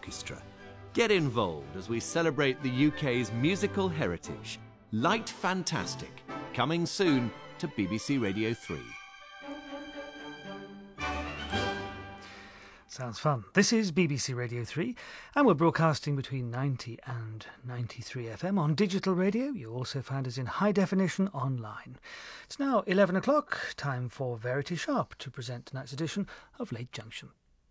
Orchestra. Get involved as we celebrate the UK's musical heritage. Light Fantastic, coming soon to BBC Radio 3. Sounds fun. This is BBC Radio 3, and we're broadcasting between 90 and 93 FM on digital radio. You also find us in high definition online. It's now 11 o'clock, time for Verity Sharp to present tonight's edition of Late Junction.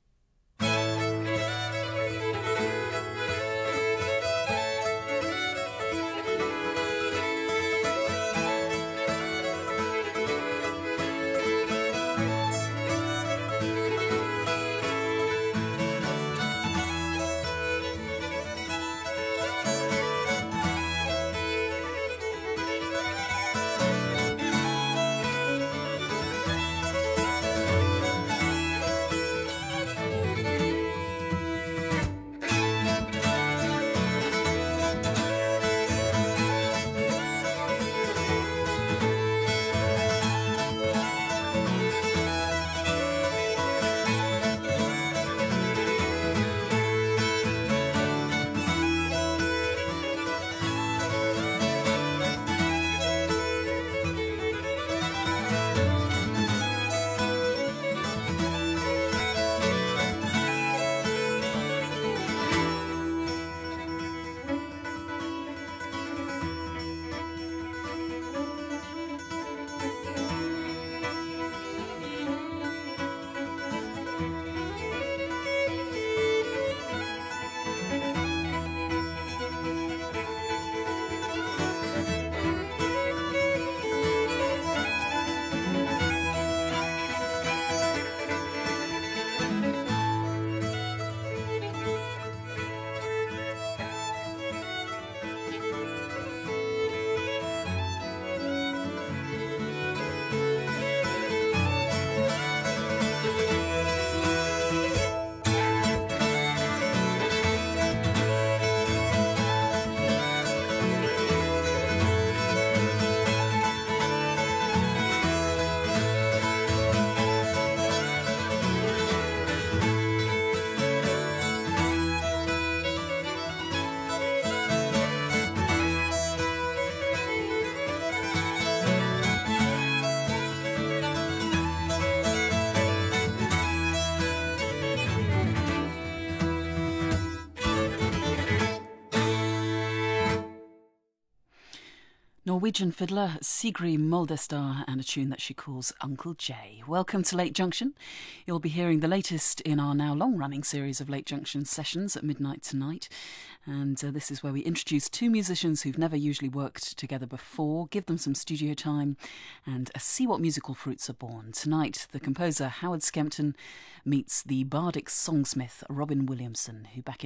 Norwegian fiddler Sigrid Moldestad and a tune that she calls Uncle Jay. Welcome to Late Junction. You'll be hearing the latest in our now long-running series of Late Junction sessions at midnight tonight. And this is where we introduce two musicians who've never usually worked together before, give them some studio time and see what musical fruits are born. Tonight, the composer Howard Skempton meets the bardic songsmith Robin Williamson, who back in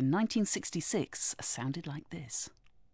1966 sounded like this.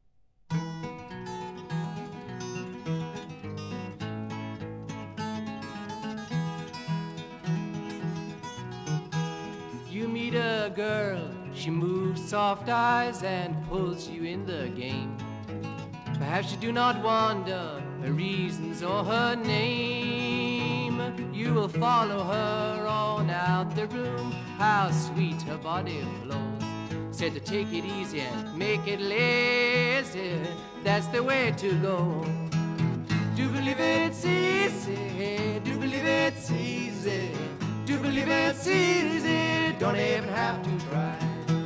You meet a girl, she moves soft eyes and pulls you in the game. Perhaps you do not wonder her reasons or her name. You will follow her on out the room, how sweet her body flows. Said to take it easy and make it lazy, that's the way to go. Do believe it's easy, do believe it's easy, do believe it's easy, don't even have to try.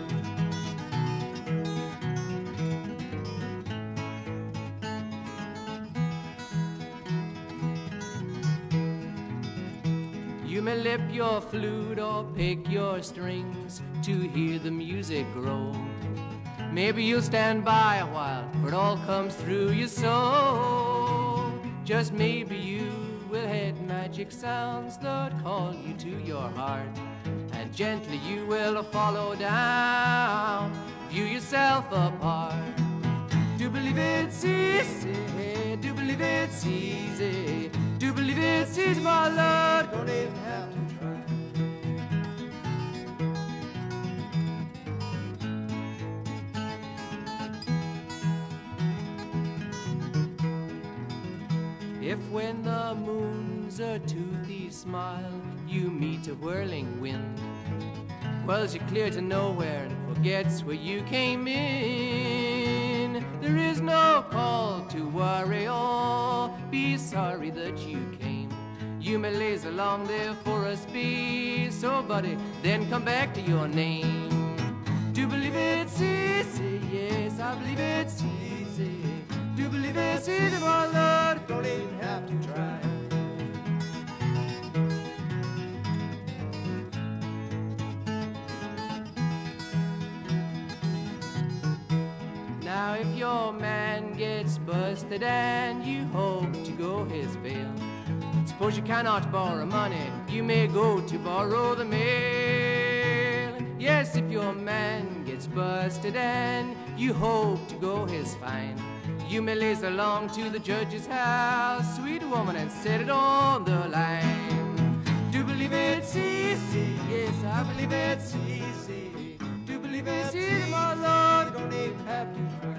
You may lip your flute or pick your strings to hear the music grow. Maybe you'll stand by a while, for it all comes through your soul. Just maybe you will hit magic sounds that call you to your heart, and gently you will follow down, view yourself apart. Do believe it's easy, do believe it's easy, do believe it's easy, my lord, don't even have to try. If when the moon's a toothy smile, you meet a whirling wind, well, you're clear to nowhere and forgets where you came in. There is no call to worry or be sorry that you came. You may laze along there for a space, so buddy, then come back to your name. Do believe it's easy, yes, I believe it's easy. Do believe it's easy, my Lord, don't even have to try. Now if your man gets busted and you hope to go his bail, suppose you cannot borrow money, you may go to borrow the mail. Yes, if your man gets busted and you hope to go his fine, you may lace along to the judge's house, sweet woman, and set it on the line. Do believe it's easy, yes, I believe it's easy. Do believe it's easy, my Lord, don't even have to try.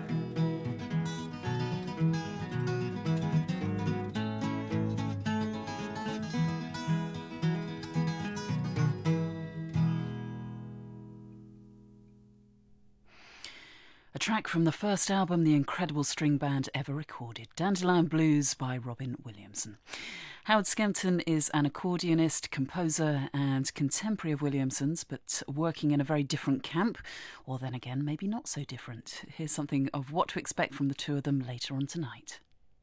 A track from the first album the incredible string band ever recorded, Dandelion Blues by Robin Williamson. Howard Skempton is an accordionist, composer and contemporary of Williamson's, but working in a very different camp, or then again, maybe not so different. Here's something of what to expect from the two of them later on tonight.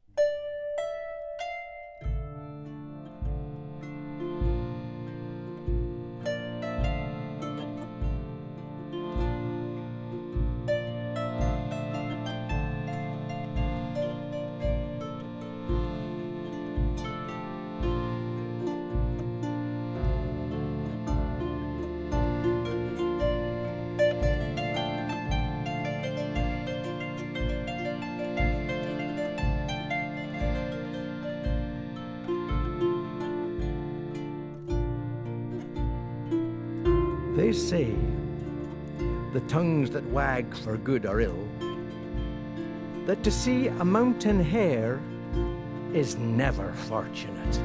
They say the tongues that wag for good or ill, that to see a mountain hare is never fortunate.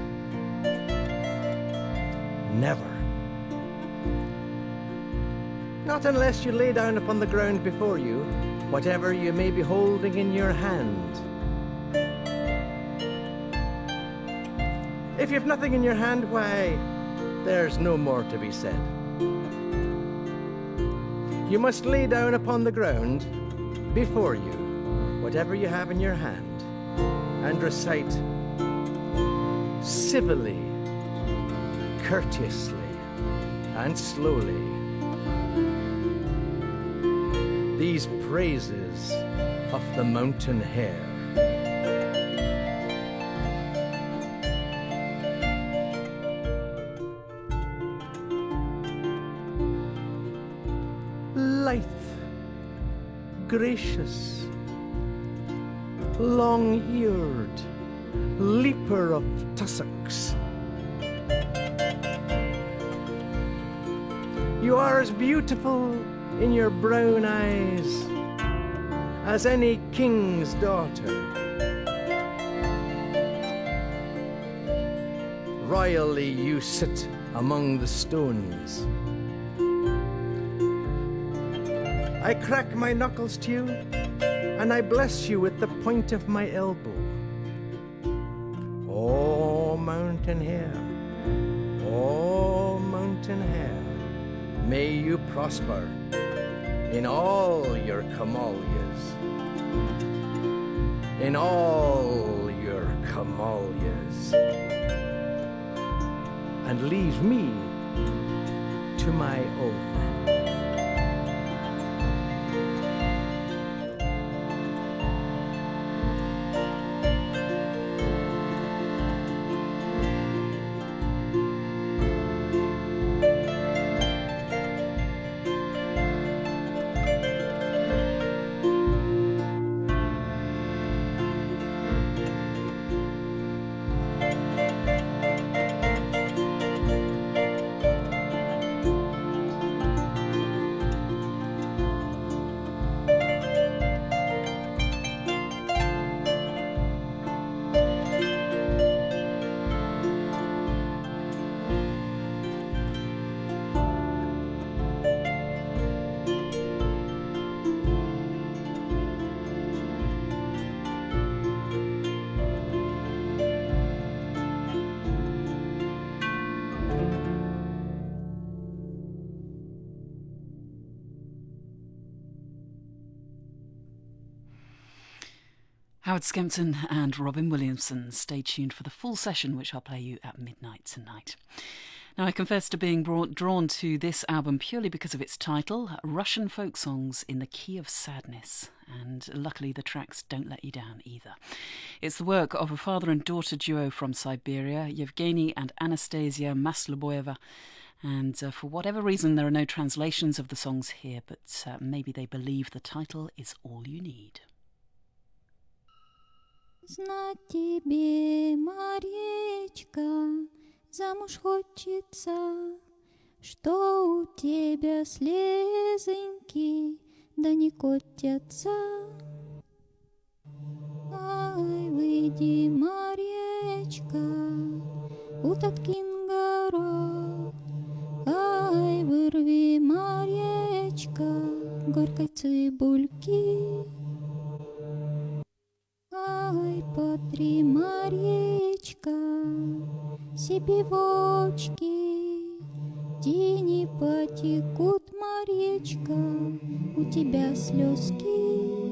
Never. Not unless you lay down upon the ground before you whatever you may be holding in your hand. If you've nothing in your hand, why, there's no more to be said. You must lay down upon the ground before you whatever you have in your hand and recite civilly, courteously, and slowly these praises of the mountain hare. Lithe, gracious, long-eared, leaper of tussocks. You are as beautiful in your brown eyes as any king's daughter. Royally you sit among the stones. I crack my knuckles to you, and I bless you with the point of my elbow. Oh, mountain hare, oh, mountain hare, may you prosper in all your camellias, in all your camellias, and leave me to my own. Howard Skempton and Robin Williamson. Stay tuned for the full session, which I'll play you at midnight tonight. Now, I confess to being drawn to this album purely because of its title, Russian Folk Songs in the Key of Sadness. And luckily the tracks don't let you down either. It's the work of a father and daughter duo from Siberia, Yevgeny and Anastasia Masloboyeva. And for whatever reason, there are no translations of the songs here, but maybe they believe the title is all you need. Знать тебе, Марьечка, замуж хочется, что у тебя слезоньки, да не котятся. Ай, выйди, Марьечка, у Таткин город, ай, вырви, Марьечка, горькой цибульки. Ай, потри, Марьечка, себе вочки, тени потекут, Марьечка, у тебя слезки.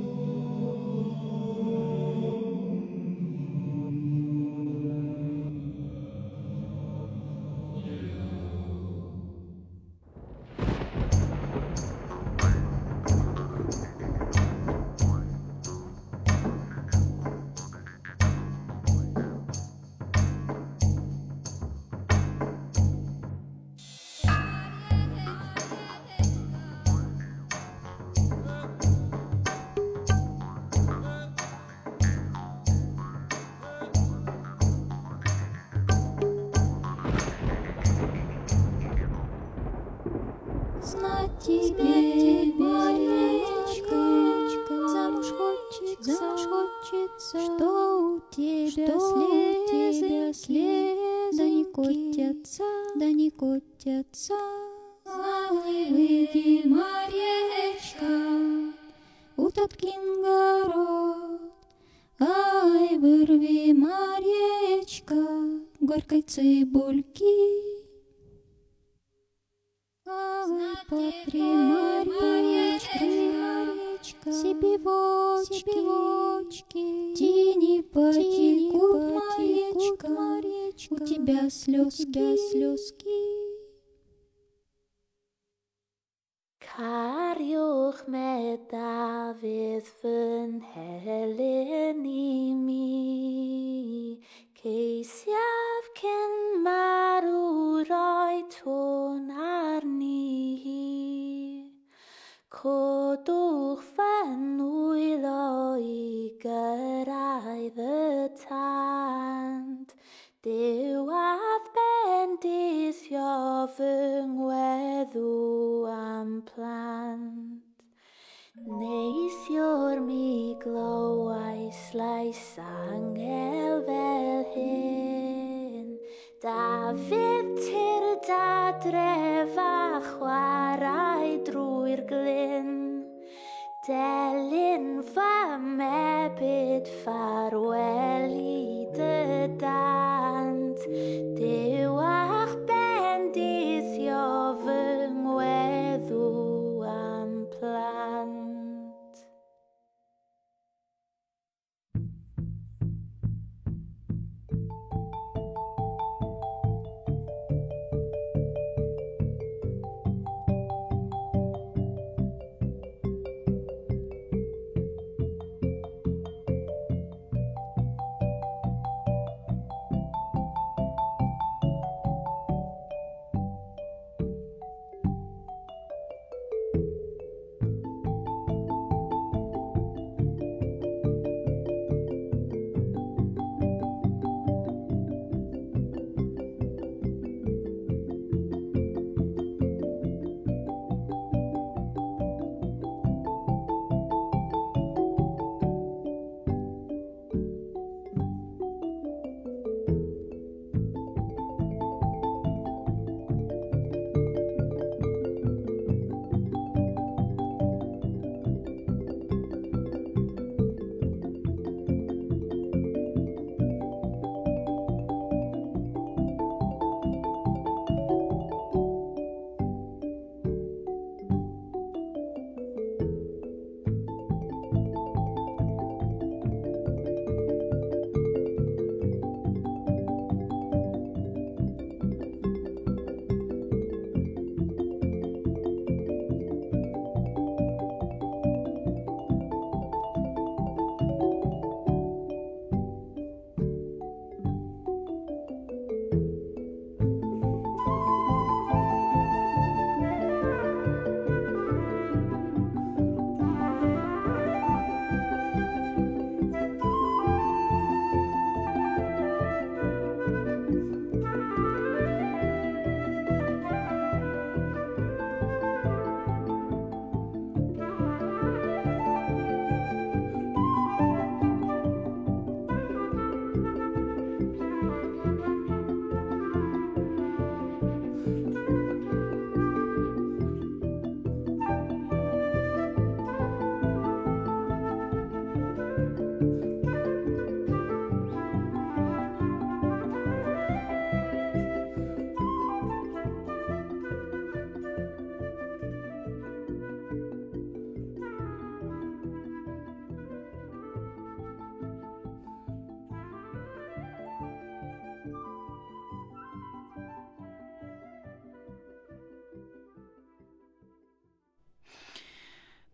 Тебе, Марьечка, замуж хочется, что у тебя слезы, да не котятся. Ай, выйди, Марьечка, у Таткин город, ай, вырви, Марьечка, горькой цибульки. Ай, потри, Марьечка, себе вочки, тени потекут, Марьечка, у тебя слезки. Cariwch me Dafydd fy nhelyn i mi, ceisiaf cyn marw roi tôn arni. Codwch fy nwylo i gyrraedd y tant, Diwadd bendithio fy ngweddw am plant. Neithiwr mi glywais lais angel fel hyn, Dafydd tir dadref a chwarae drwy'r glyn. Delyn fy mebyd ffarweli dy dant, Diwach bendithio fy ngweddw am plant.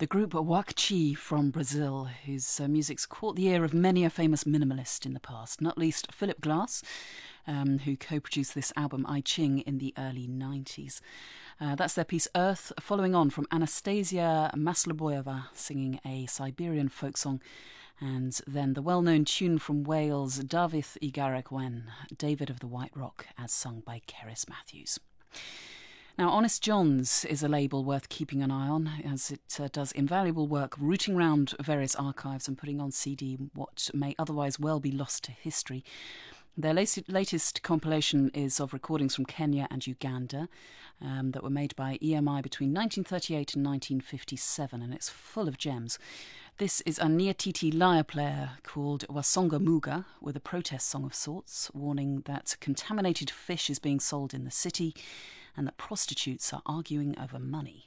The group Wakchi from Brazil, whose music's caught the ear of many a famous minimalist in the past, not least Philip Glass, who co-produced this album I Ching in the early 90s. That's their piece Earth, following on from Anastasia Masloboyeva singing a Siberian folk song, and then the well-known tune from Wales, Dafydd y Garreg Wen, David of the White Rock, as sung by Cerys Matthews. Now, Honest Jon's is a label worth keeping an eye on, as it does invaluable work rooting round various archives and putting on CD what may otherwise well be lost to history. Their latest compilation is of recordings from Kenya and Uganda that were made by EMI between 1938 and 1957, and it's full of gems. This is a Nyatiti lyre player called Wasonga Muga, with a protest song of sorts, warning that contaminated fish is being sold in the city and that prostitutes are arguing over money.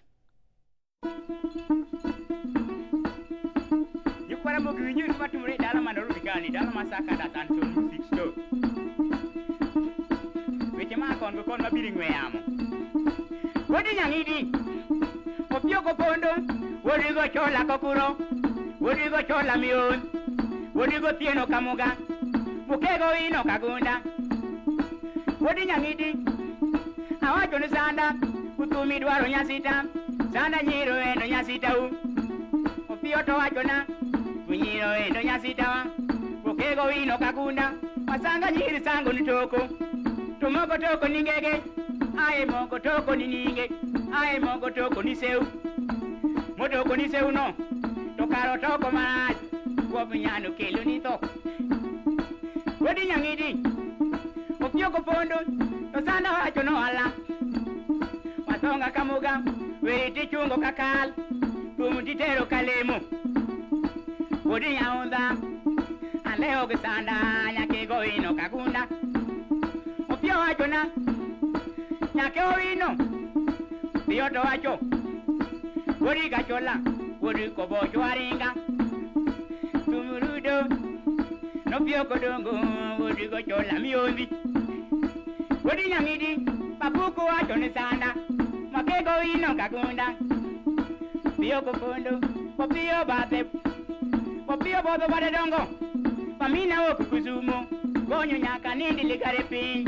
Wodigo chola mion, wodigo tieno kamuga, mukego ino kagunda. Wodi nyangidi, awacho ni sanda, utumi dwaro nyasita, sanda nyiro endo nyasita u. Opioto wacho na, unyiro endo nyasita wa, mukego ino kagunda, masanga nyiri sango nitoko. Tumoko toko ningege, ae moko toko ninge, ae moko toko niseu. Motoko niseu no. Tokaro toko maraj, wabunyano kelo ni toko. Wodi nyangidi, opioko pondo, tosanda wacho no ala. Matonga kamuga, weti chungo kakal, tumutitero kalemo. Wodi nyaunda, aleo gisanda, nyakego ino kagunda. Opio wacho na, nyakeo ino, bioto wacho. Wodi gachola. Wodi ko bojo aringa tumurudo no bioko dongo wodi go chola miondi wodi nyangidi papuko wacho ni sanda makego ino kagunda bioko kondo popio bate popio bodo bade dongo pamina oku kuzumo gonyo nyaka nindi likarepi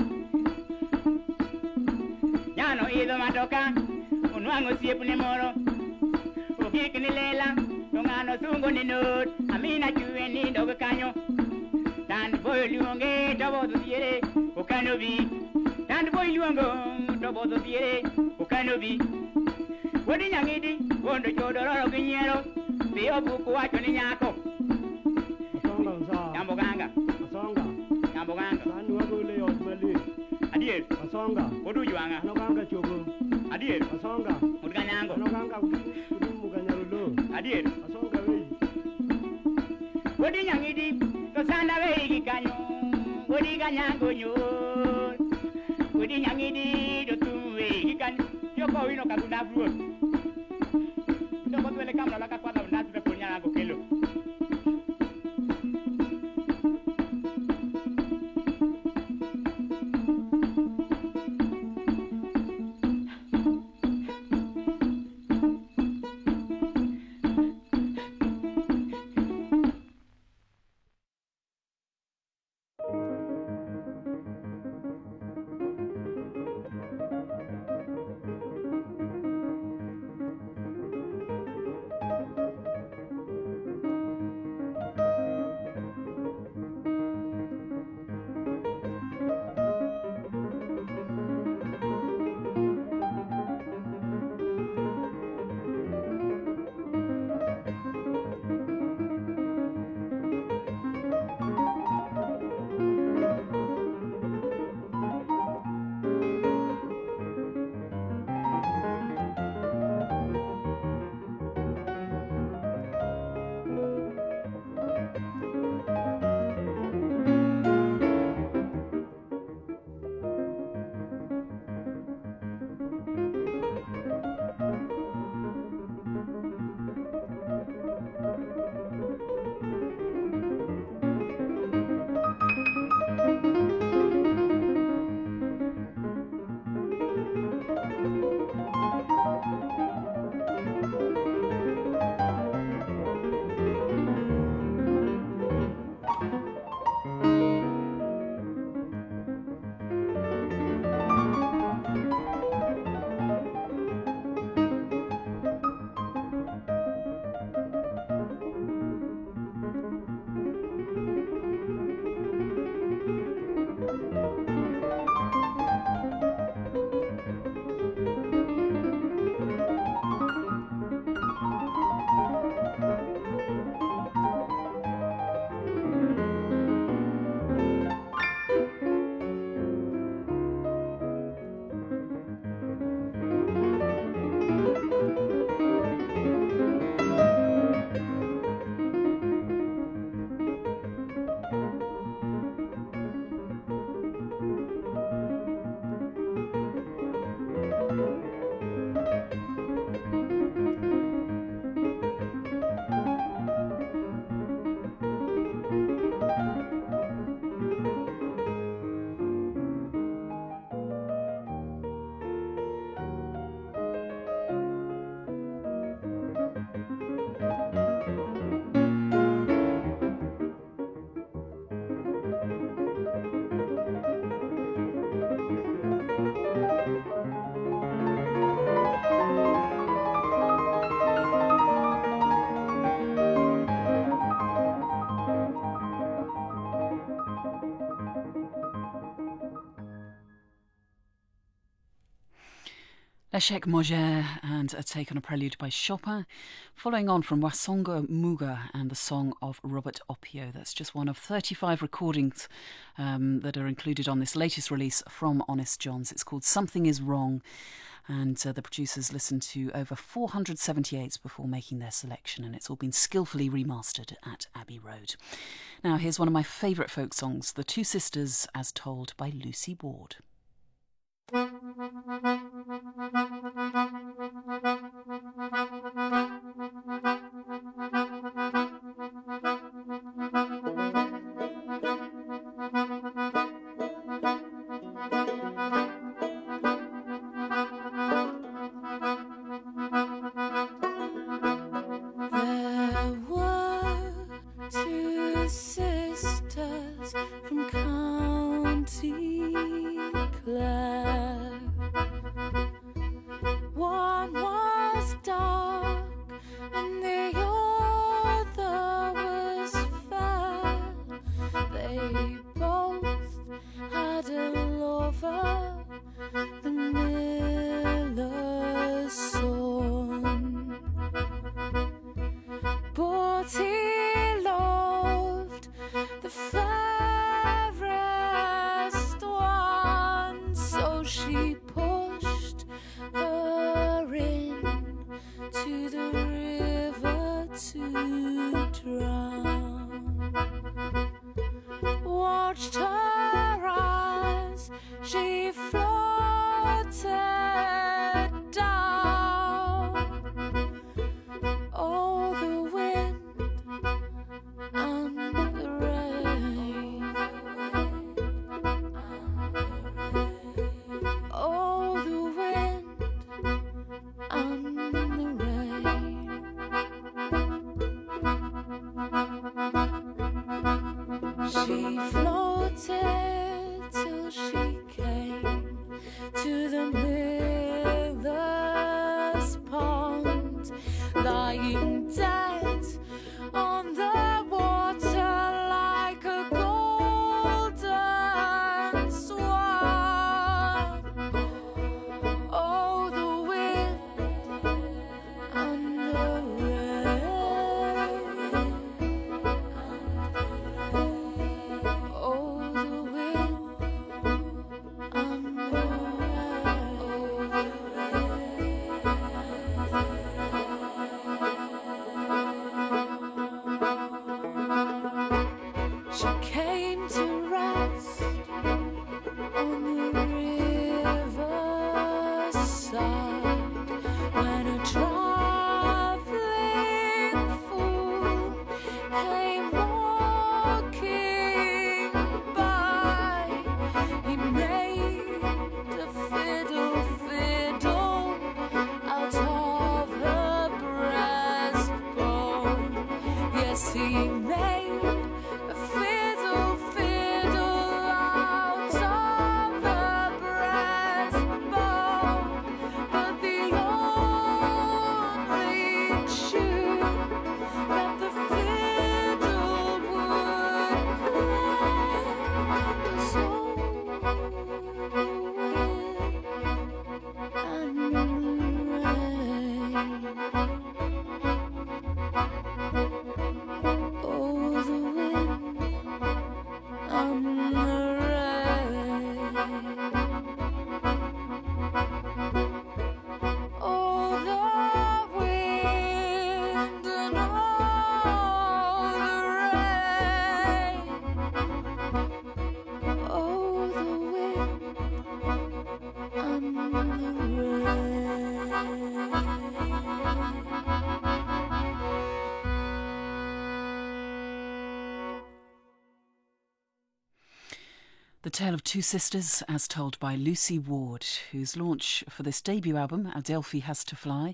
nyano ido matoka unwango siepu ni moro Kikini lela, tungano sungo ni nod, amina chue ni dogo kanyo. Tand boy luonge, tobo do diere, ukanobi. Tand boy luongo, tobo do diere, ukanobi. Wodi nyangidi, wondo chodoro ginyero, biyo buku wacho ni nyako. Masonga msa. Jambo ganga. Masonga. Jambo ganga. Sani wagole yot mali. Adiel. Masonga. Wodu juanga. Ano ganga chogo. Adiel. Masonga. Muganyango. Ano ganga Adiel. Masonga wei. Wodi nyangidi, to sanda wei gikanyo. Wodi ganyango nyo. Wodi nyangidi, to tum wei gikanyo. Yoko wino kagunda bro. Ndo kwa tuele kamera laka kwa na tupe ponya yango kelo. Eshek Mojer and a take on a prelude by Chopin, following on from Wasonga Muga and the song of Robert Opio. That's just one of 35 recordings that are included on this latest release from Honest Jon's. It's called Something Is Wrong, and the producers listened to over 478s before making their selection, and it's all been skillfully remastered at Abbey Road. Now here's one of my favourite folk songs, The Two Sisters, as told by Lucy Ward. The Tale of Two Sisters, as told by Lucy Ward, whose launch for this debut album, Adelphi Has to Fly,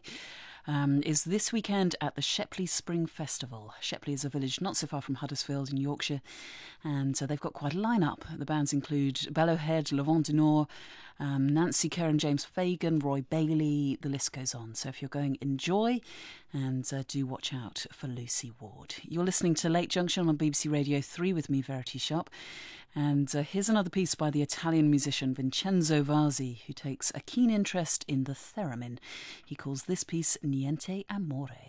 is this weekend at the Shepley Spring Festival. Shepley is a village not so far from Huddersfield in Yorkshire, and they've got quite a line-up. The bands include Bellowhead, Levant du Nord, Nancy Kerr, James Fagan, Roy Bailey, the list goes on. So if you're going, enjoy, and do watch out for Lucy Ward. You're listening to Late Junction on BBC Radio 3 with me, Verity Sharp, And here's another piece by the Italian musician Vincenzo Vasi, who takes a keen interest in the theremin. He calls this piece Niente Amore.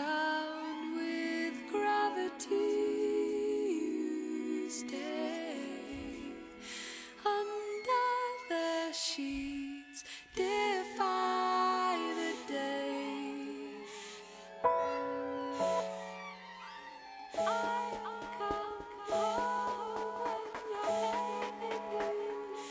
Down with gravity you stay. Under the sheets defy the day. I come home when you're baby.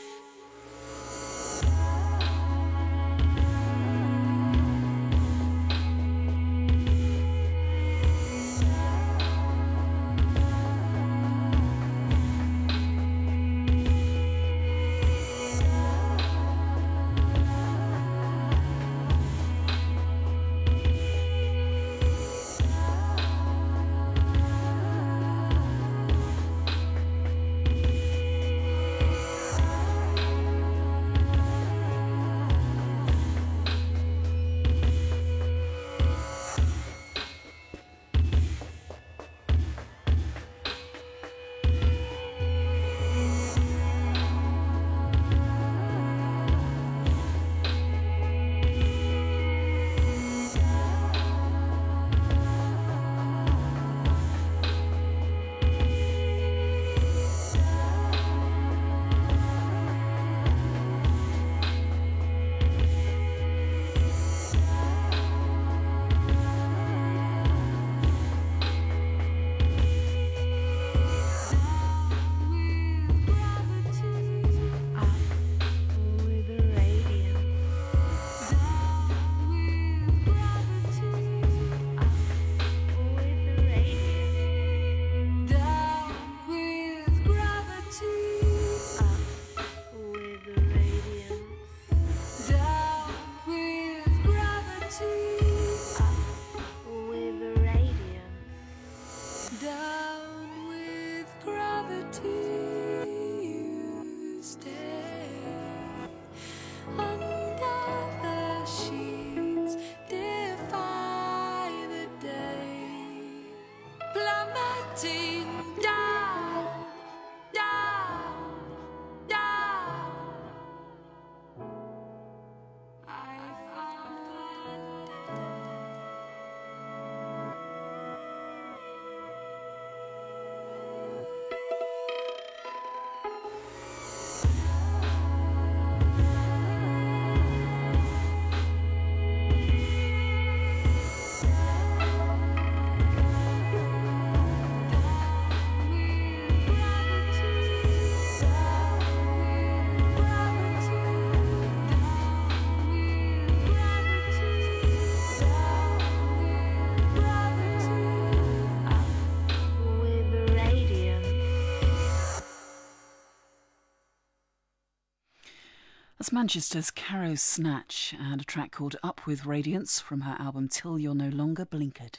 That's Manchester's Caro Snatch and a track called Up With Radiance from her album Till You're No Longer Blinkered.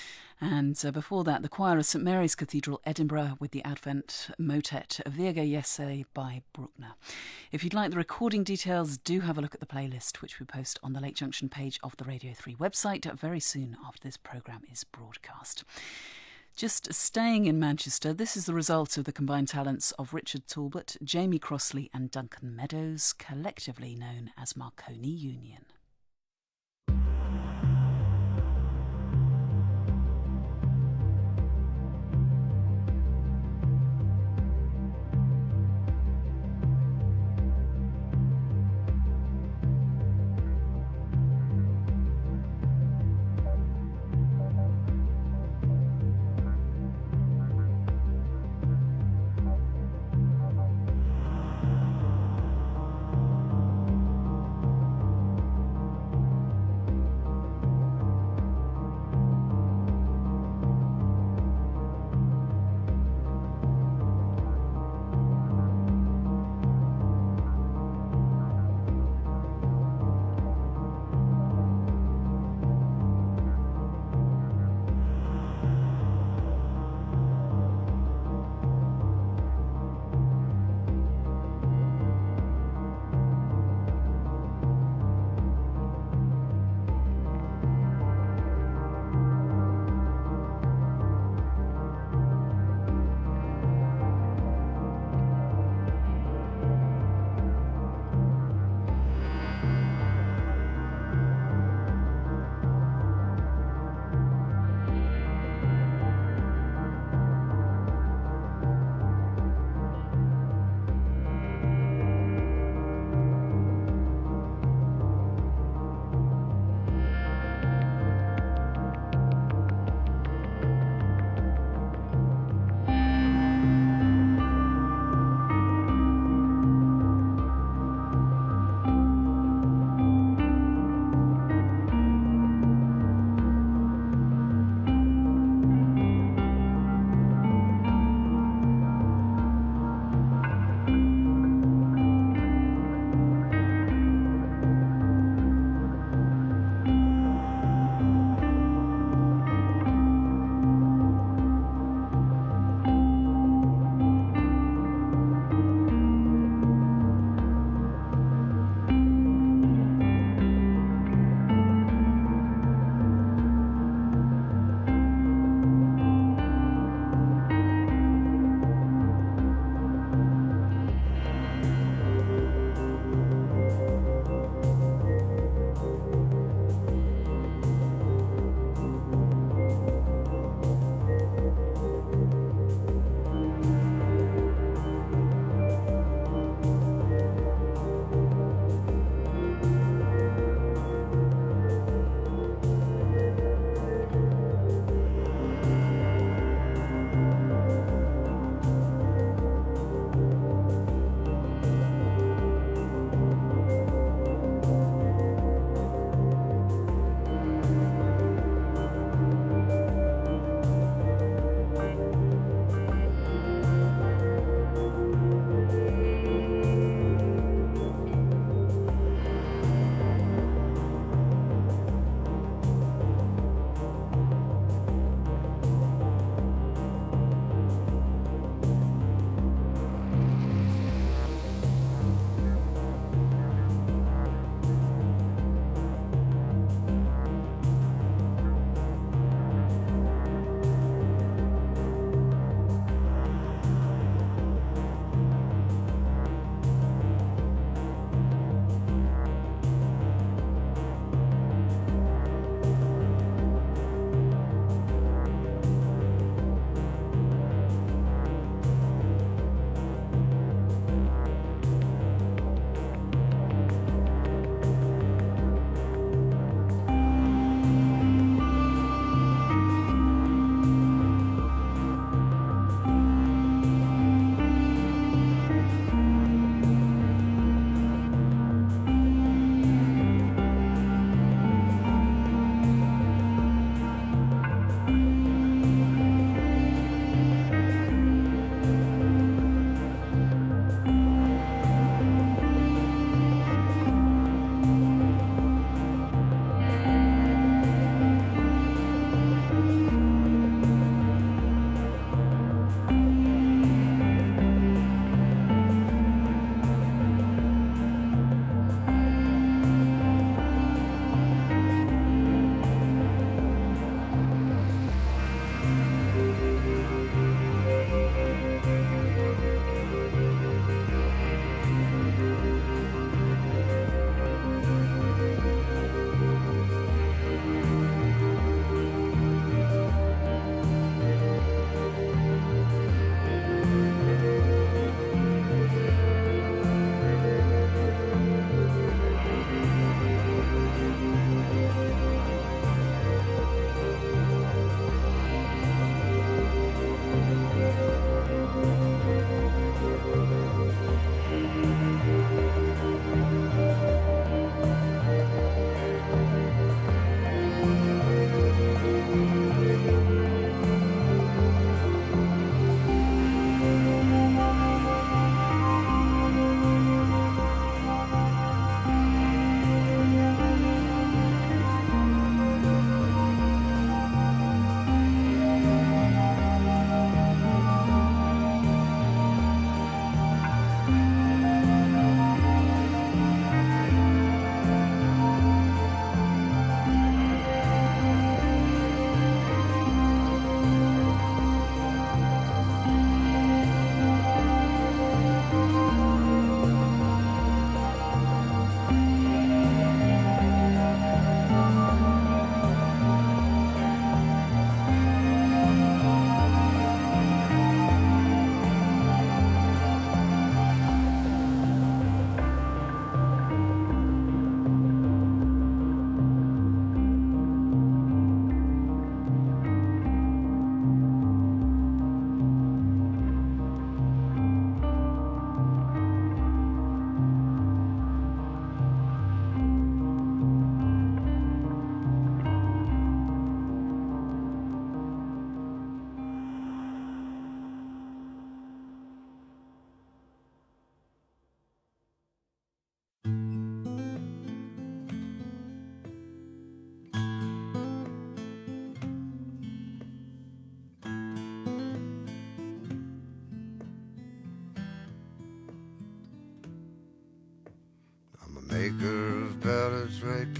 And before that, the choir of St Mary's Cathedral, Edinburgh, with the Advent motet Virga Jesse by Bruckner. If you'd like the recording details, do have a look at the playlist, which we post on the Lake Junction page of the Radio 3 website very soon after this programme is broadcast. Just staying in Manchester, this is the result of the combined talents of Richard Talbot, Jamie Crossley and Duncan Meadows, collectively known as Marconi Union.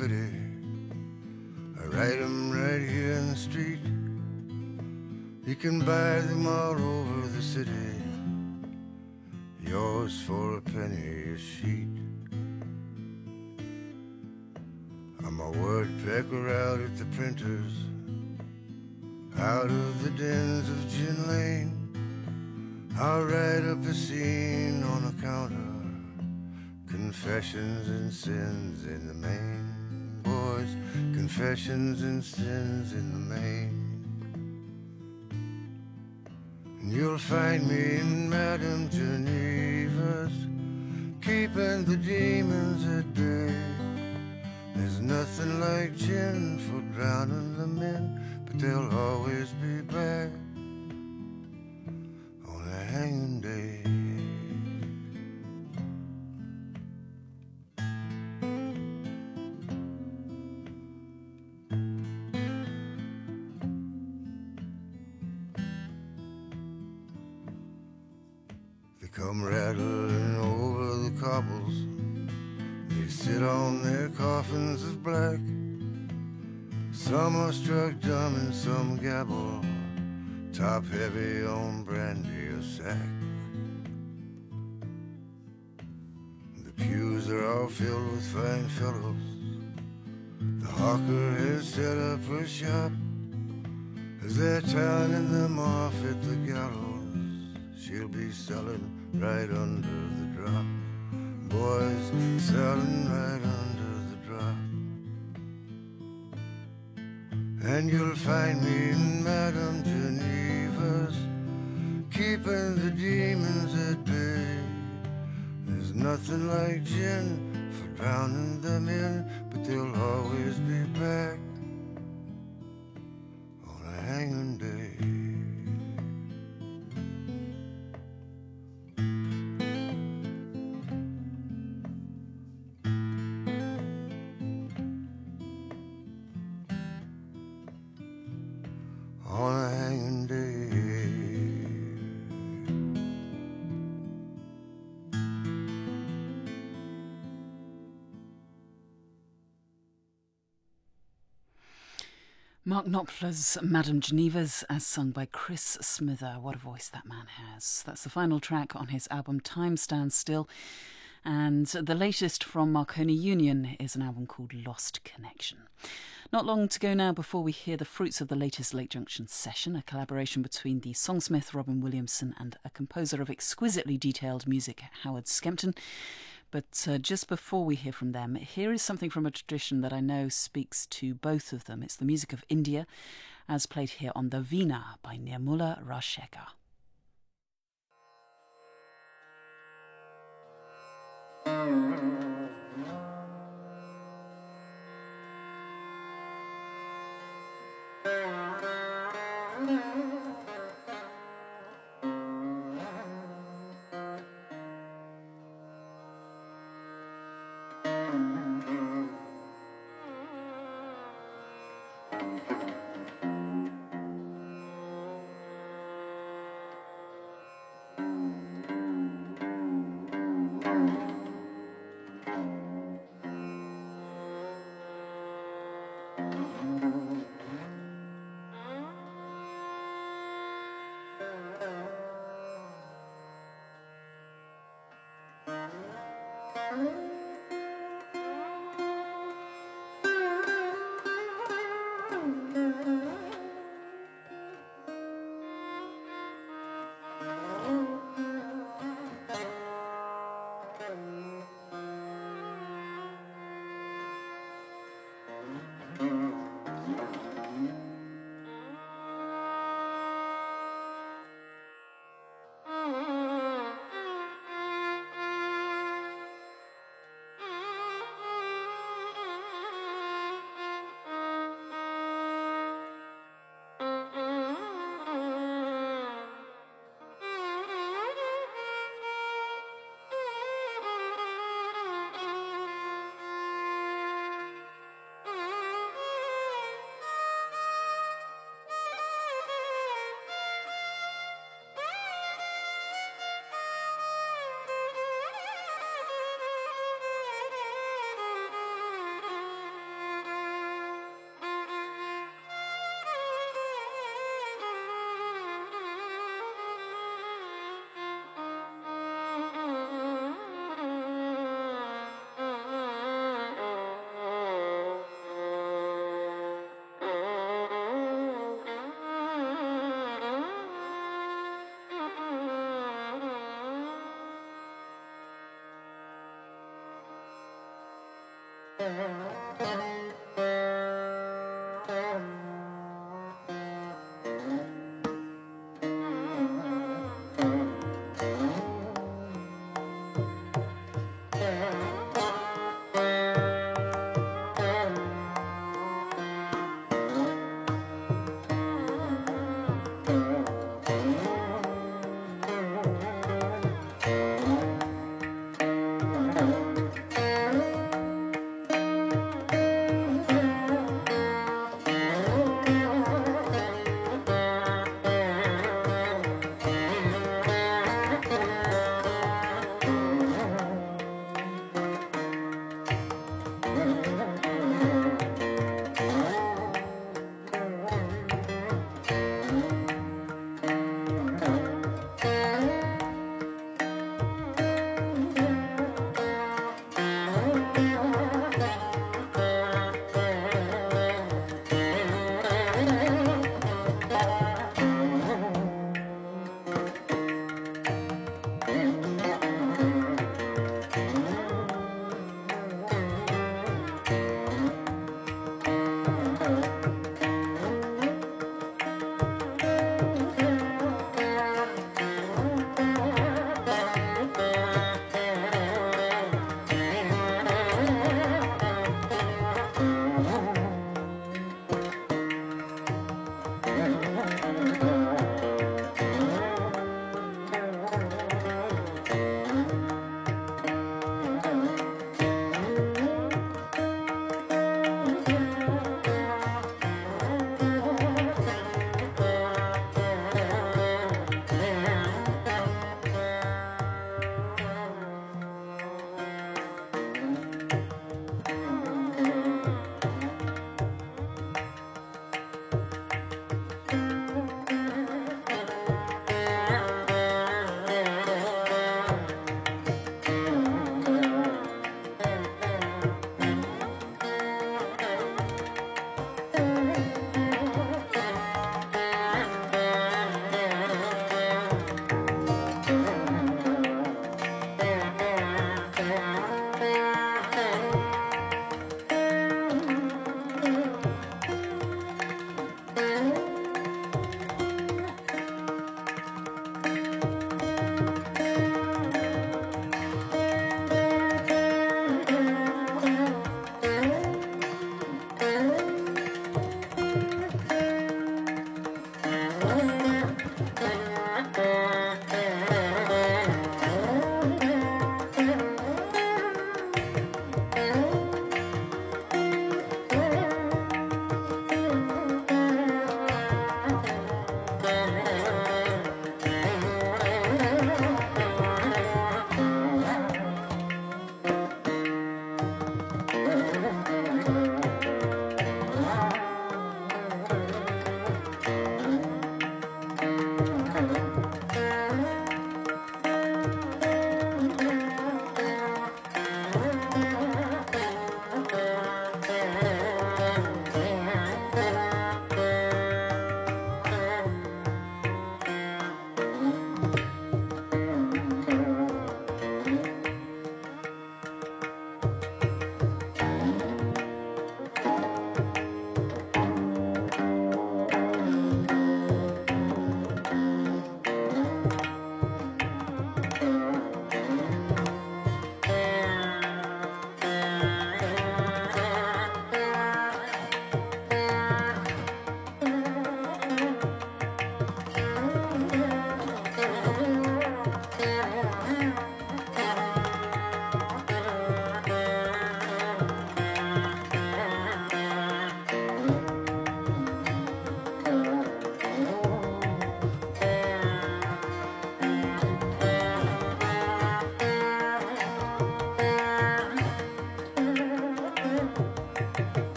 pity. I write them right here in the street. You can buy them all over the city. Yours for a penny a sheet. I'm a woodpecker out at the printers, out of the dens of Gin Lane. I'll write up a scene on a counter, confessions and sins in the main. Boys, confessions and sins in the main. And you'll find me in Madame Geneva's, keeping the demons at bay. There's nothing like gin for drowning the men, but they'll always be back on a hanging day. They come rattling over the cobbles. They sit on their coffins of black. Some are struck dumb and some gabble, top heavy on brandy or sack. The pews are all filled with fine fellows. The hawker has set up her shop as they're tying them off at the gallows. She'll be selling right under the drop. Boys selling right under the drop. And you'll find me in Madame Geneva's, keeping the demons at bay. There's nothing like gin for drowning them in, but they'll always be back on a hanging day. On a hanging day. Mark Knopfler's Madame Geneva's, as sung by Chris Smither. What a voice that man has. That's the final track on his album Time Stands Still. And the latest from Marconi Union is an album called Lost Connection. Not long to go now before we hear the fruits of the latest Late Junction session, a collaboration between the songsmith Robin Williamson and a composer of exquisitely detailed music, Howard Skempton. But just before we hear from them, here is something from a tradition that I know speaks to both of them. It's the music of India, as played here on the Veena by Nirmala Rajshekhar.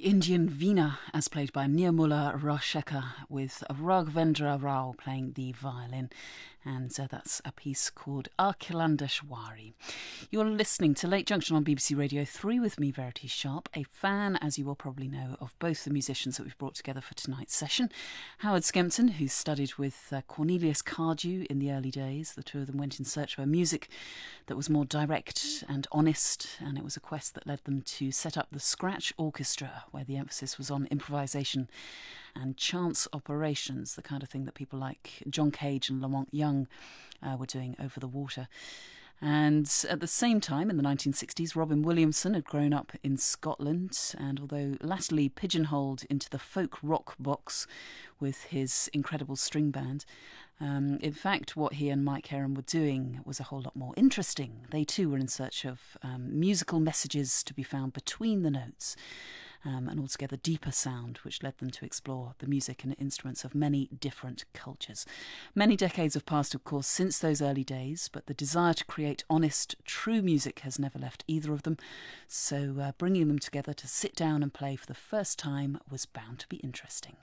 Indian Veena, as played by Nirmala Rashekar, with Raghavendra Rao playing the violin. And that's a piece called Akhilandeshwari. You're listening to Late Junction on BBC Radio 3 with me, Verity Sharp, a fan, as you will probably know, of both the musicians that we've brought together for tonight's session. Howard Skempton, who studied with Cornelius Cardew in the early days. The two of them went in search of a music that was more direct and honest, and it was a quest that led them to set up the Scratch Orchestra, where the emphasis was on improvisation and chance operations, the kind of thing that people like John Cage and Lamont Young were doing over the water. And at the same time, in the 1960s, Robin Williamson had grown up in Scotland, and although latterly pigeonholed into the folk rock box with his incredible string band, in fact, what he and Mike Heron were doing was a whole lot more interesting. They too were in search of musical messages to be found between the notes, an altogether deeper sound, which led them to explore the music and instruments of many different cultures. Many decades have passed, of course, since those early days, but the desire to create honest, true music has never left either of them, so bringing them together to sit down and play for the first time was bound to be interesting.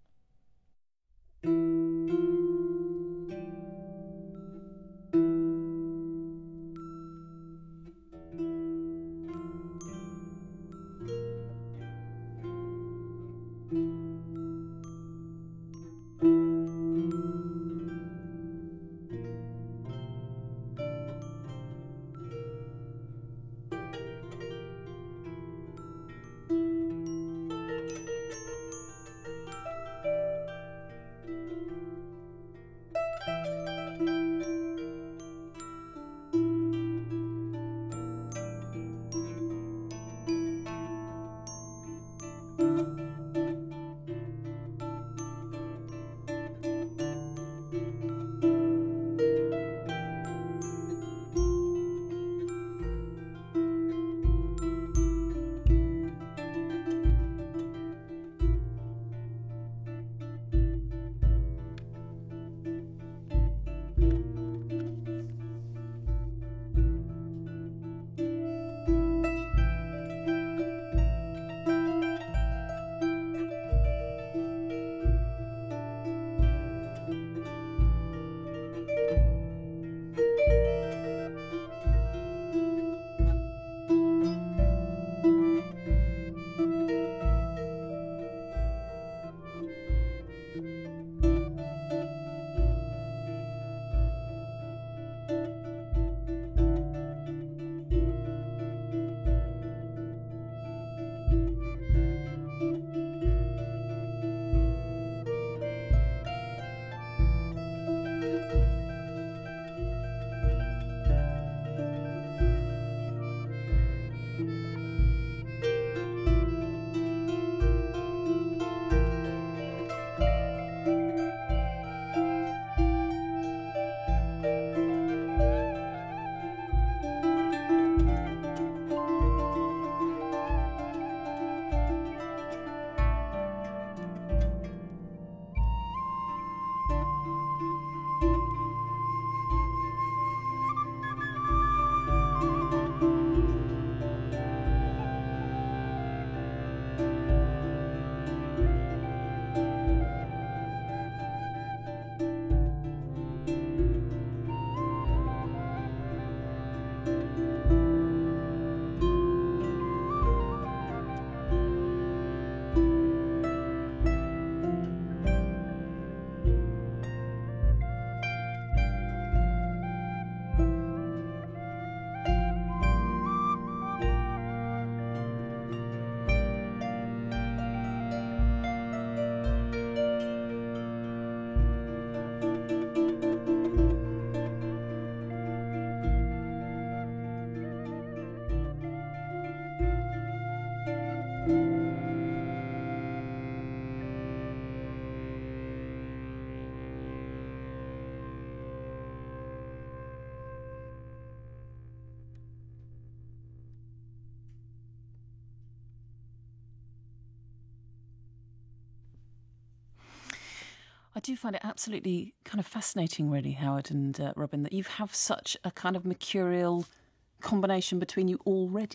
I do find it absolutely kind of fascinating, really, Howard and Robin, that you have such a kind of mercurial combination between you already.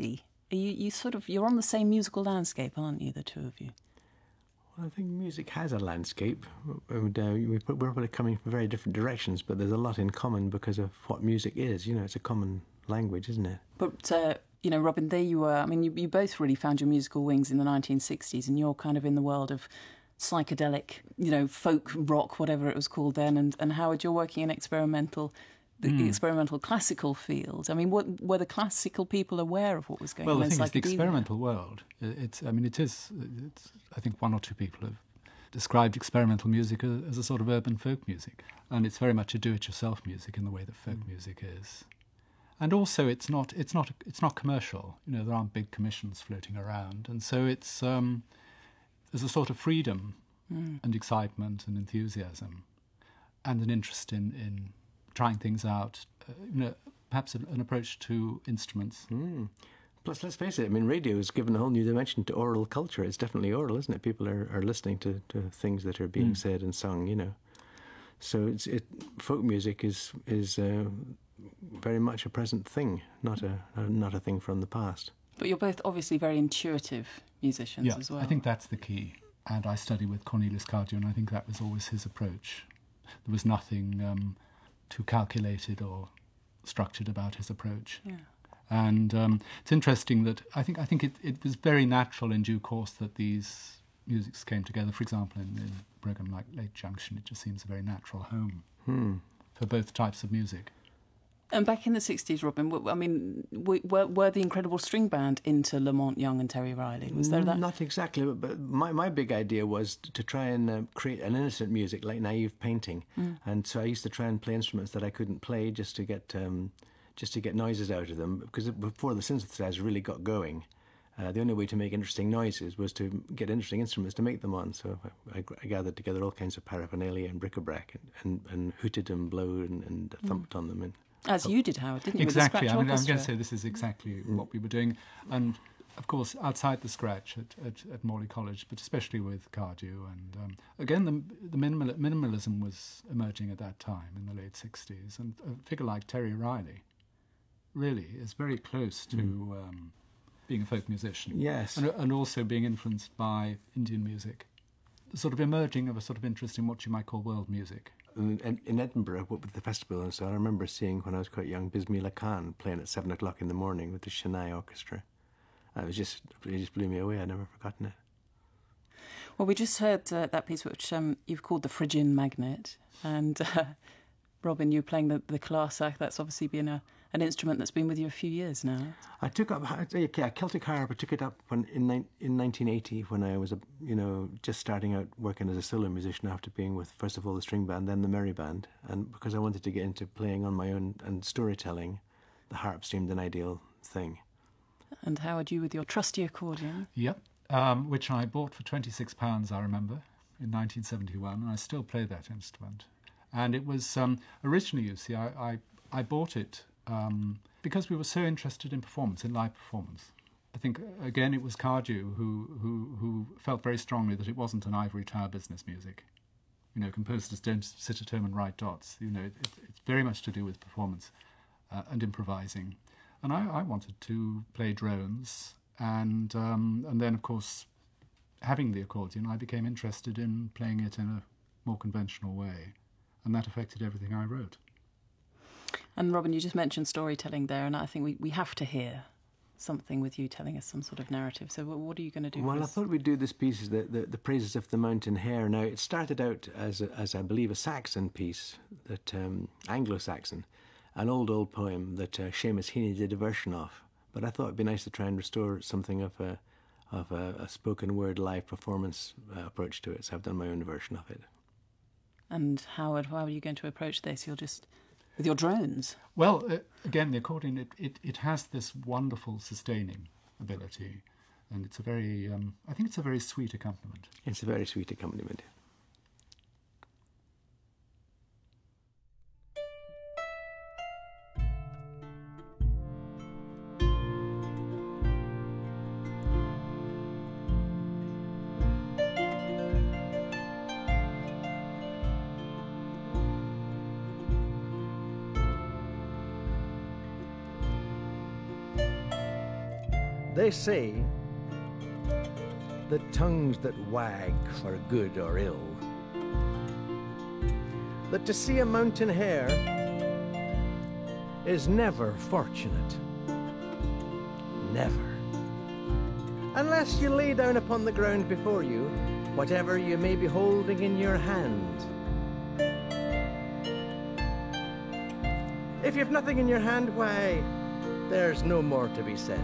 You're on the same musical landscape, aren't you, the two of you? Well, I think music has a landscape. And, we're probably coming from very different directions, but there's a lot in common because of what music is. You know, it's a common language, isn't it? But, Robin, there you were. I mean, you both really found your musical wings in the 1960s, and you're kind of in the world of psychedelic, folk rock, whatever it was called then, and Howard, you're working in the experimental classical field. I mean, were the classical people aware of what was going on in psychedelia? Well, the thing is, the experimental world, it's I think one or two people have described experimental music as a sort of urban folk music, and it's very much a do-it-yourself music in the way that folk music is. And also, it's not commercial. There aren't big commissions floating around, and so it's there's a sort of freedom and excitement and enthusiasm, and an interest in trying things out. Perhaps an approach to instruments. Plus, let's face it. I mean, radio has given a whole new dimension to oral culture. It's definitely oral, isn't it? People are listening to things that are being said and sung. So folk music is very much a present thing, not a thing from the past. But you're both obviously very intuitive musicians as well. I think that's the key. And I studied with Cornelis Cardew, and I think that was always his approach. There was nothing too calculated or structured about his approach. Yeah. And it's interesting that I think it was very natural in due course that these musics came together. For example, in a program like Late Junction, it just seems a very natural home for both types of music. And back in the 60s, Robin, I mean, were the Incredible String Band into Lamont Young and Terry Riley? Was there that? Not exactly, but my big idea was to try and create an innocent music like naive painting. And so I used to try and play instruments that I couldn't play just to get noises out of them, because before the synthesizer really got going, the only way to make interesting noises was to get interesting instruments to make them on. So I gathered together all kinds of paraphernalia and bric-a-brac and hooted and blowed and thumped on them. As you did, Howard, didn't you? Exactly. I'm going to say this is exactly what we were doing. And, of course, outside the scratch at Morley College, but especially with Cardew. And, again, the minimalism was emerging at that time in the late 60s. And a figure like Terry Riley really is very close to being a folk musician. Yes. And also being influenced by Indian music. The sort of emerging of a sort of interest in what you might call world music. In Edinburgh, with the festival and so on, I remember seeing, when I was quite young, Bismillah Khan playing at 7 o'clock in the morning with the Chennai Orchestra. It just blew me away. I'd never forgotten it. Well, we just heard that piece which you've called the Phrygian Magnet, and Robin, you're playing the Clarsach. That's obviously been an instrument that's been with you a few years now. I took up Celtic harp. I took it up in 1980 when I was just starting out working as a solo musician after being with first of all the string band, then the merry band, and because I wanted to get into playing on my own and storytelling, the harp seemed an ideal thing. And Howard, you with your trusty accordion? Yep, which I bought for £26, I remember, in 1971, and I still play that instrument. And it was originally, you see, I bought it because we were so interested in performance, in live performance. I think, again, it was Cardew who felt very strongly that it wasn't an ivory tower business music. Composers don't sit at home and write dots. It's very much to do with performance and improvising. And I wanted to play drones, and then, of course, having the accordion, I became interested in playing it in a more conventional way, and that affected everything I wrote. And Robin, you just mentioned storytelling there, and I think we have to hear something with you telling us some sort of narrative. So what are you going to do? Well, I thought we'd do this piece, the Praises of the Mountain Hare. Now, it started out as I believe, a Saxon piece, that Anglo-Saxon, an old poem that Seamus Heaney did a version of. But I thought it'd be nice to try and restore something of a spoken word live performance approach to it. So I've done my own version of it. And Howard, how are you going to approach this? You'll just with your drones? Well, again, the accordion, it has this wonderful sustaining ability, and it's a very, I think it's a very sweet accompaniment. It's a very sweet accompaniment. They say the tongues that wag for good or ill, that to see a mountain hare is never fortunate. Never. Unless you lay down upon the ground before you whatever you may be holding in your hand. If you've nothing in your hand, why, there's no more to be said.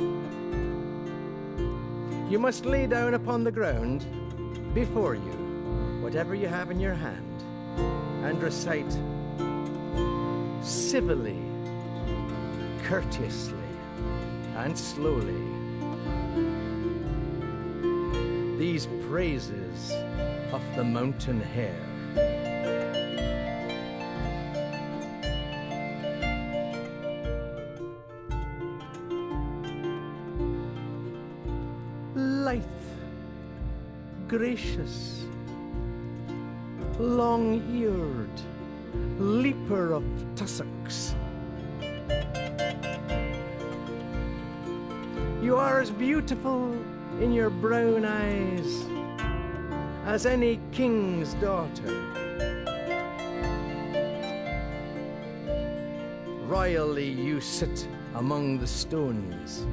You must lay down upon the ground before you whatever you have in your hand and recite civilly, courteously, and slowly these praises of the mountain hare. Lithe, gracious, long-eared, leaper of tussocks. You are as beautiful in your brown eyes as any king's daughter. Royally you sit among the stones.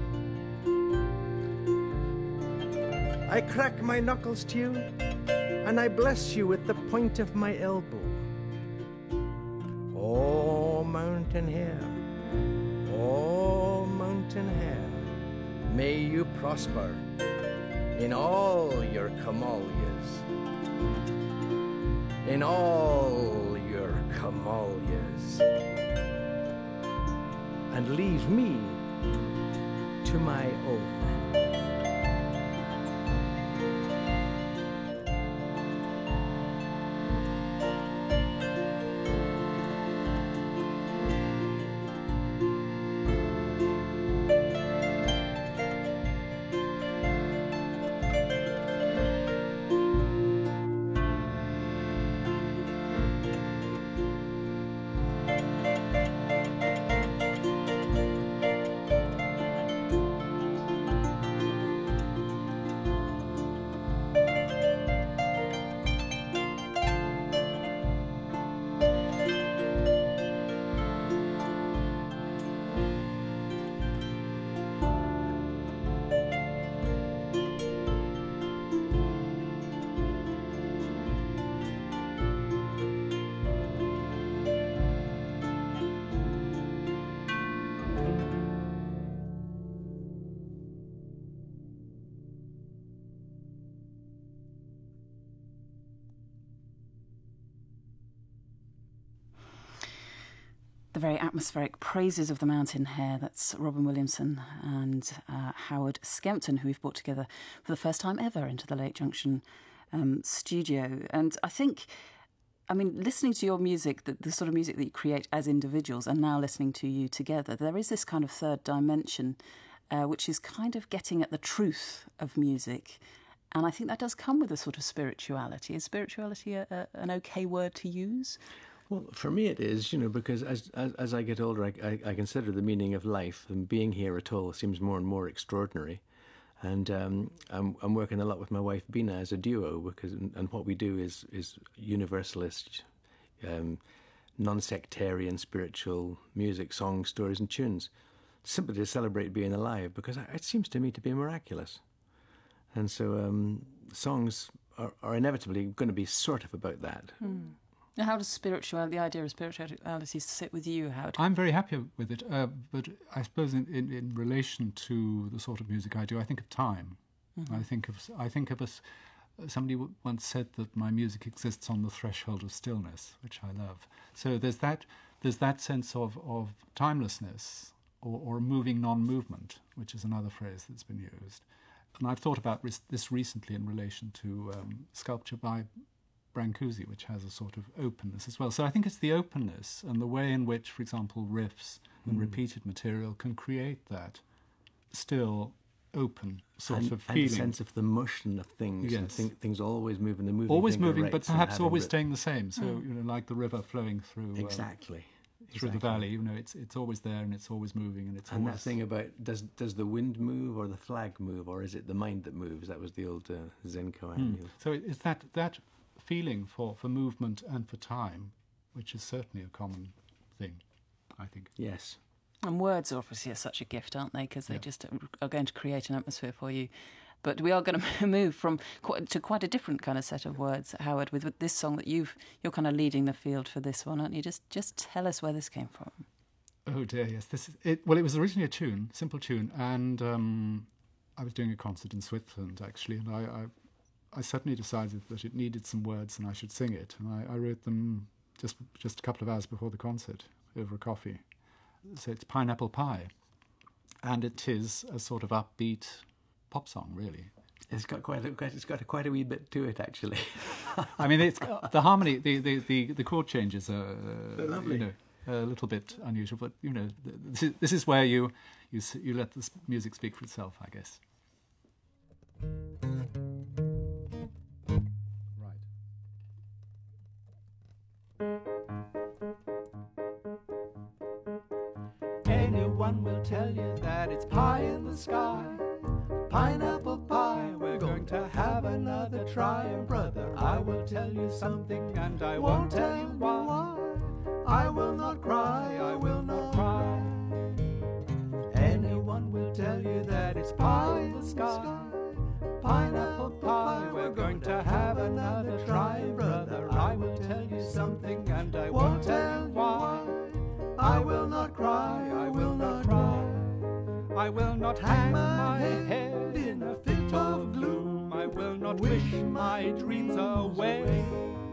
I crack my knuckles to you, and I bless you with the point of my elbow. Oh, mountain hare, oh, mountain hare, may you prosper in all your camellias, in all your camellias, and leave me to my own. The very atmospheric praises of the mountain hare. That's Robin Williamson and Howard Skempton, who we've brought together for the first time ever into the Lake Junction studio. And I think, I mean, listening to your music, the sort of music that you create as individuals, and now listening to you together, there is this kind of third dimension, which is kind of getting at the truth of music. And I think that does come with a sort of spirituality. Is spirituality an okay word to use? Well, for me it is, because as I get older, I consider the meaning of life, and being here at all seems more and more extraordinary. And I'm working a lot with my wife Bina as a duo, and what we do is universalist, non-sectarian, spiritual music, songs, stories, and tunes, simply to celebrate being alive, because it seems to me to be miraculous. And so songs are inevitably going to be sort of about that. Mm. Now, how does the idea of spirituality sit with you, Howard? I'm very happy with it, but I suppose in relation to the sort of music I do, I think of time. Mm-hmm. I think of us. Somebody once said that my music exists on the threshold of stillness, which I love. So there's that sense of timelessness or moving non-movement, which is another phrase that's been used. And I've thought about this recently in relation to sculpture by Brancusi, which has a sort of openness as well. So I think it's the openness and the way in which, for example, riffs and repeated material can create that still open sort of feeling. And a sense of the motion of things. Yes. And things always move in the moving. Always moving, but perhaps always staying the same. So, like the river flowing through... Exactly. through the valley. You know, it's always there and it's always moving and it's And always... that thing about does the wind move or the flag move, or is it the mind that moves? That was the old Zen koan. So it's that feeling for movement and for time, which is certainly a common thing, I think. Yes. And words obviously are such a gift, aren't they? Because they just are going to create an atmosphere for you. But we are going to move to quite a different kind of set of words, Howard, with this song that you're kind of leading the field for this one, aren't you? Just tell us where this came from. Oh dear, yes. This is it. Well, it was originally a tune, simple tune, and I was doing a concert in Switzerland actually, and I suddenly decided that it needed some words and I should sing it, and I wrote them just a couple of hours before the concert over a coffee. So it's Pineapple Pie, and it is a sort of upbeat pop song, really. It's got quite a wee bit to it, actually. I mean, it's the harmony, the chord changes are lovely. You know, a little bit unusual, but you know, this is where you let the music speak for itself, I guess. Anyone will tell you that it's pie in the sky, pineapple pie. We're going to have another try, and brother, I will tell you something, and I won't tell you why. I will not cry, I will not cry. Anyone will tell you that it's pie in the sky, pineapple pie. We're going to have another try, and brother, I will tell you something, and I won't tell you why. I will not cry, I will not cry. I will not hang my head in a fit of gloom. I will not wish my dreams away.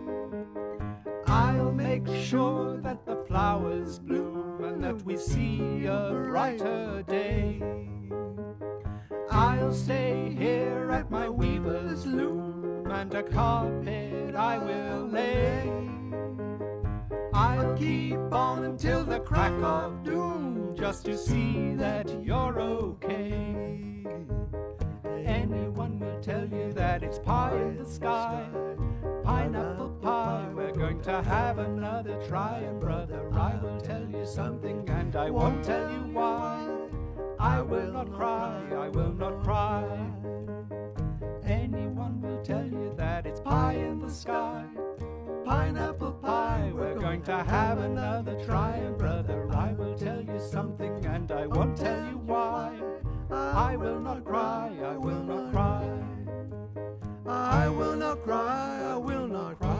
I'll make sure that the flowers bloom and that we see a brighter day. I'll stay here at my weaver's loom, and a carpet I will lay. I'll keep on until the crack of doom, just to see that you're okay. Anyone will tell you that it's pie in the sky, pineapple pie. We're going to have another try, and brother, I will tell you something, and I won't tell you why. I will not cry, I will not cry. Anyone will tell you that it's pie in the sky, pineapple pie. We're going to have another try, and brother, I will tell you something, and I won't tell you why. I will not cry, I will not cry. I will not cry, I will not cry.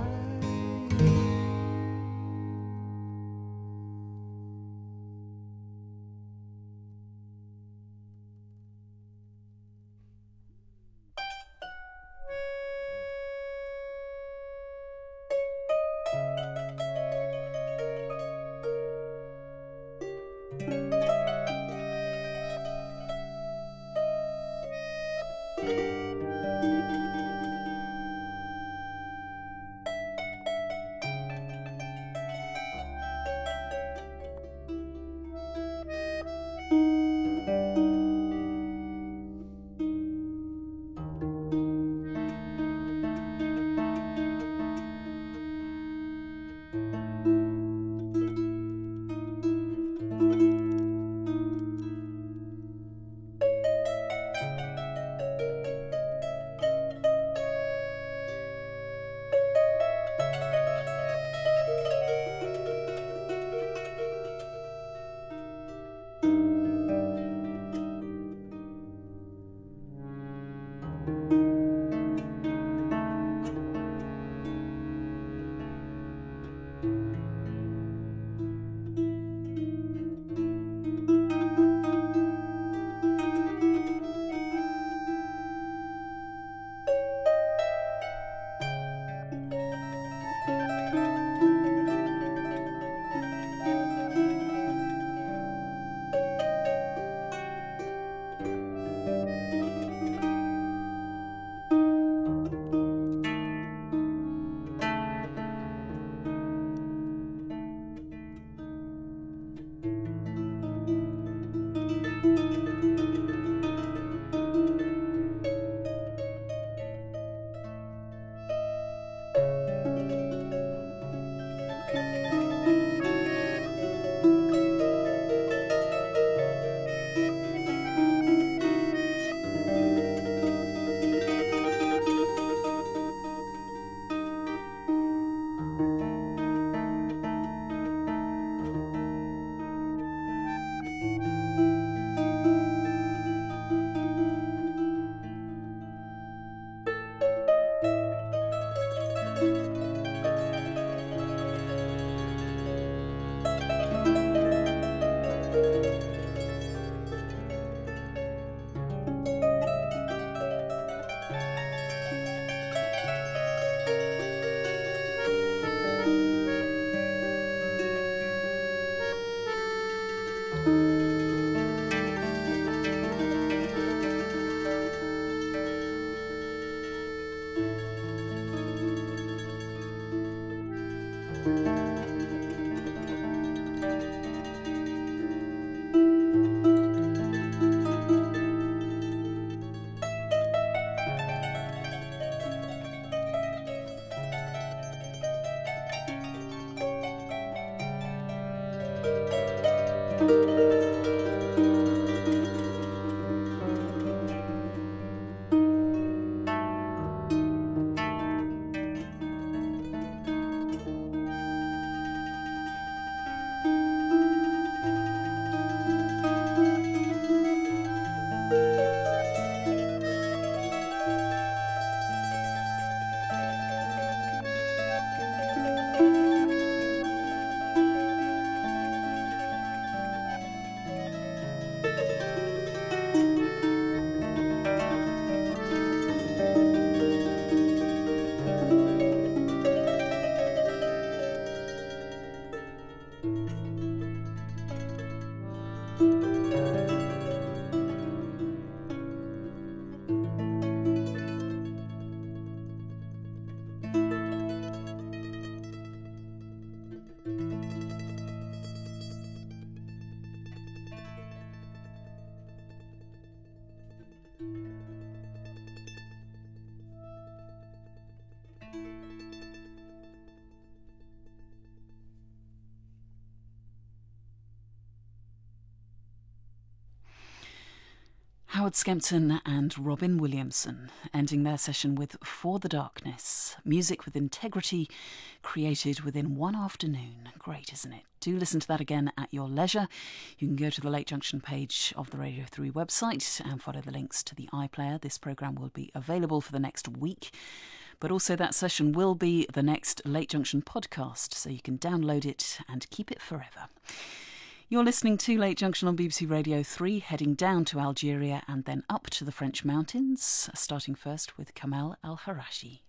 Howard Skempton and Robin Williamson ending their session with For the Darkness, music with integrity created within one afternoon. Great, isn't it? Do listen to that again at your leisure. You can go to the Late Junction page of the Radio 3 website and follow the links to the iPlayer. This programme will be available for the next week, but also that session will be the next Late Junction podcast, so you can download it and keep it forever. You're listening to Late Junction on BBC Radio 3, heading down to Algeria and then up to the French mountains, starting first with Kamel Al-Harashi.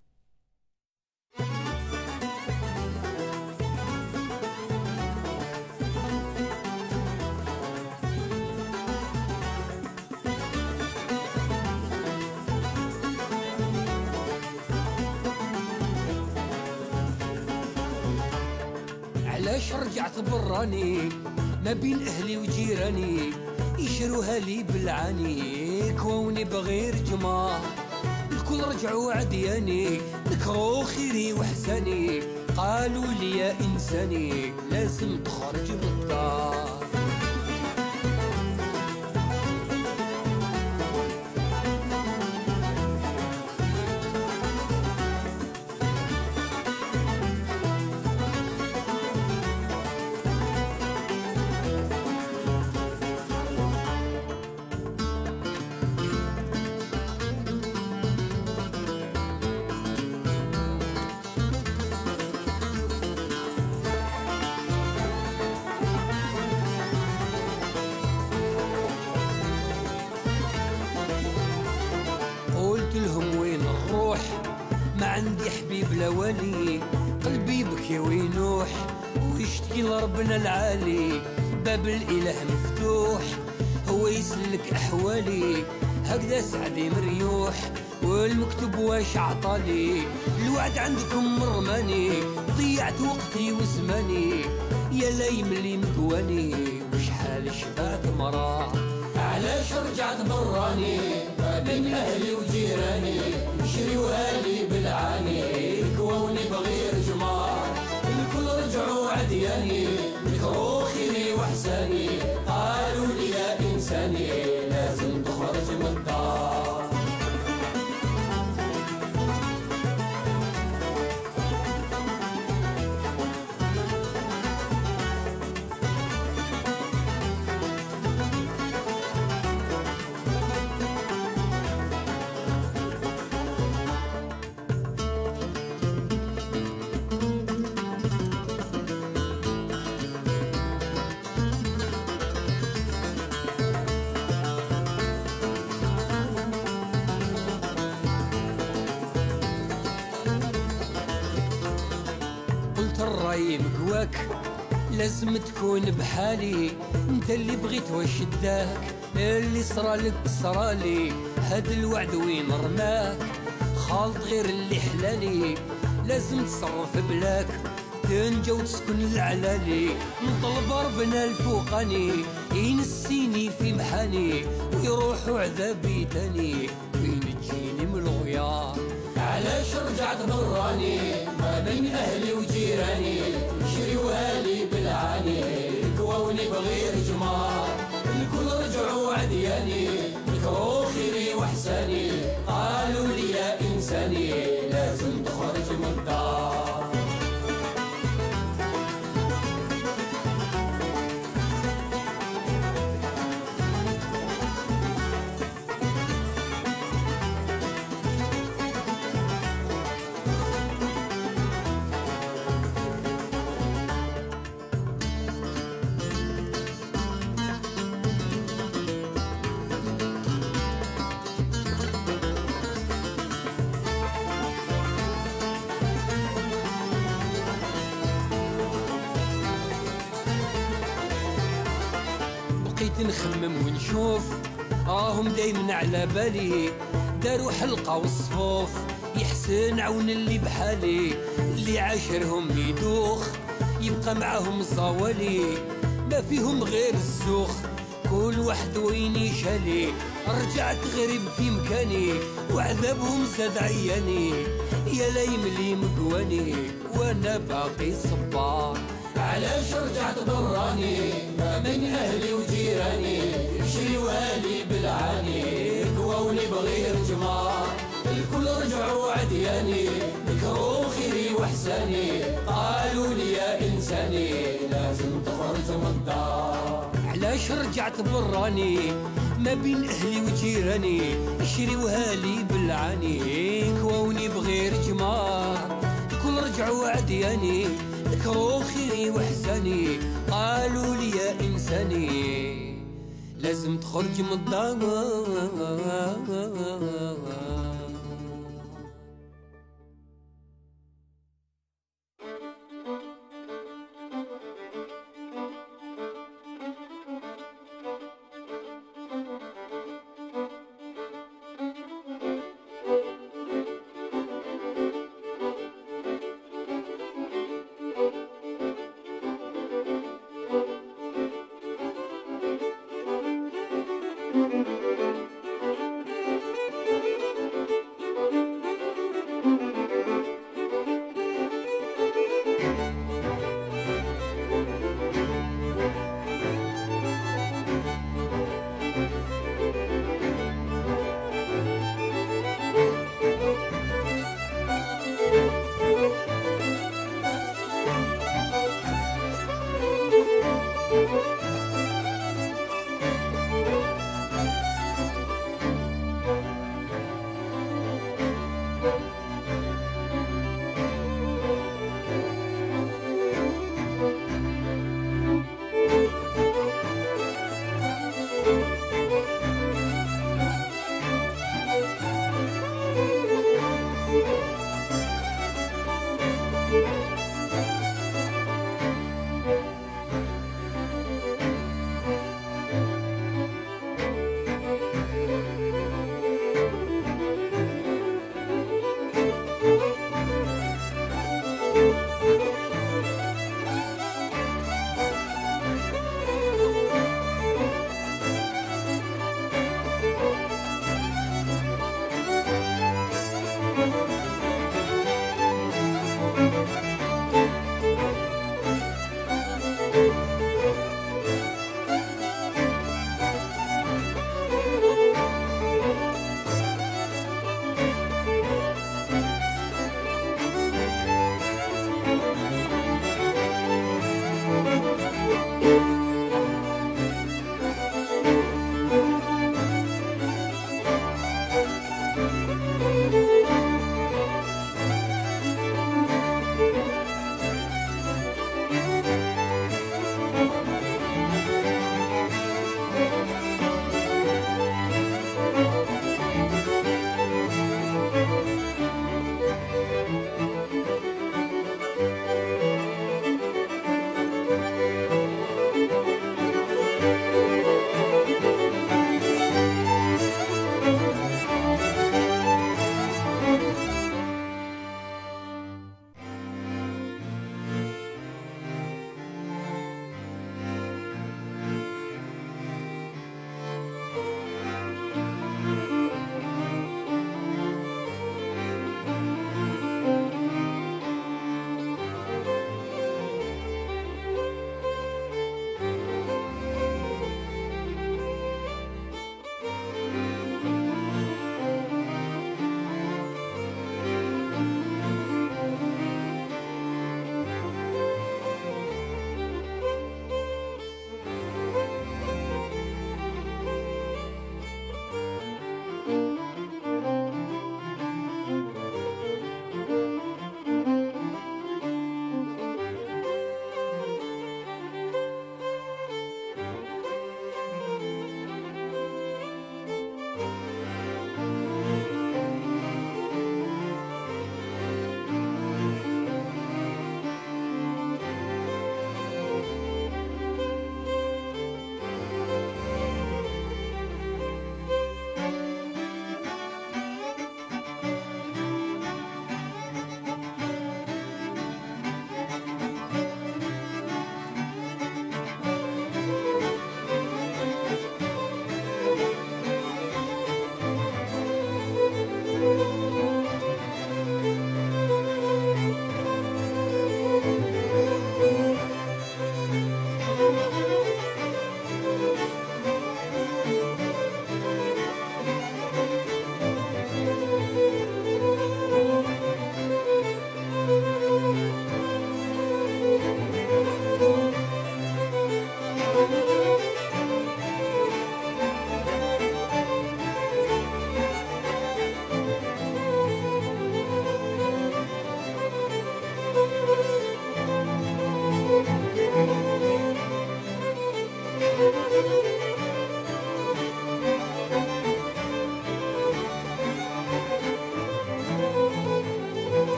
علاش رجعت براني ما بين أهلي وجيراني يشروها لي بالعاني كوني بغير جماع الكل رجعوا عدياني ذكروا خيري وحساني قالوا لي يا إنساني لازم تخرج من الدار قلبي بكي وينوح ويشتكي لربنا العالي باب الإله مفتوح هو يسلك أحوالي هكذا سعدي مريوح والمكتوب واش عطالي الوعد عندكم مرماني ضيعت وقتي وزماني يا لايم اللي مقواني وشحال شبعت مراه علاش رجعت براني ما بين أهلي وجيراني يشريوها لي بالعاني كوني بغير جمار الكل رجعوا عدياني ذكروا خيري وحساني قالوا لي يا إنساني لازم تخرج من الدار مقواك لازم تكون بحالي انت اللي بغيت وشداك اللي صرالك صرالي هاد الوعد وين رماك خالط غير اللي حلالي لازم تصرف بلاك تنجا وتسكن العلالي نطلب ربنا الفوقاني ينسيني في محاني ويروحوا عذابي تاني وينجيني من الغيار علاش رجعت براني ما بين أهلي وجيراني يشريوها لي بالعاني كوني بغير جمال الدار. بقيت نخمم ونشوف راهم دايما على بالي، داروا حلقة والصفوف يحسن عون اللي بحالي، اللي عاشرهم يدوخ يبقى معاهم الزوالي، ما فيهم غير السوخ كل واحد وين يشالي. رجعت غريب في مكاني وعذابهم زاد عياني، يا لايم اللي مقواني وانا باقي صبار. علاش رجعت ضراني ما من اهلي وجيراني، شريوهالي بالعاني كواوني بغير جمار. الكل رجعوا عدياني ذكروا خيري وحساني، قالوا لي يا انساني لازم تخرج من الدار. علاش رجعت براني ما بين اهلي وجيراني، شريوهالي بالعاني كواوني بغير جمار. الكل رجعوا عدياني ذكروا خيري وحساني، قالوا لي يا إنساني لازم تخرج من الدار.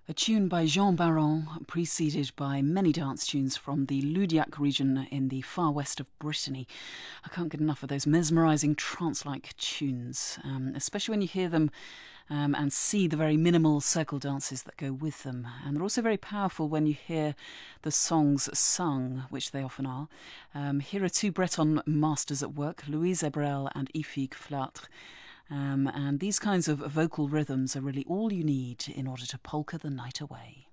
A tune by Jean Baron, preceded by many dance tunes from the Ludiac region in the far west of Brittany. I can't get enough of those mesmerising trance-like tunes, especially when you hear them and see the very minimal circle dances that go with them. And they're also very powerful when you hear the songs sung, which they often are. Here are two Breton masters at work, Louise Ebrel and Ifig Flatre. And these kinds of vocal rhythms are really all you need in order to polka the night away.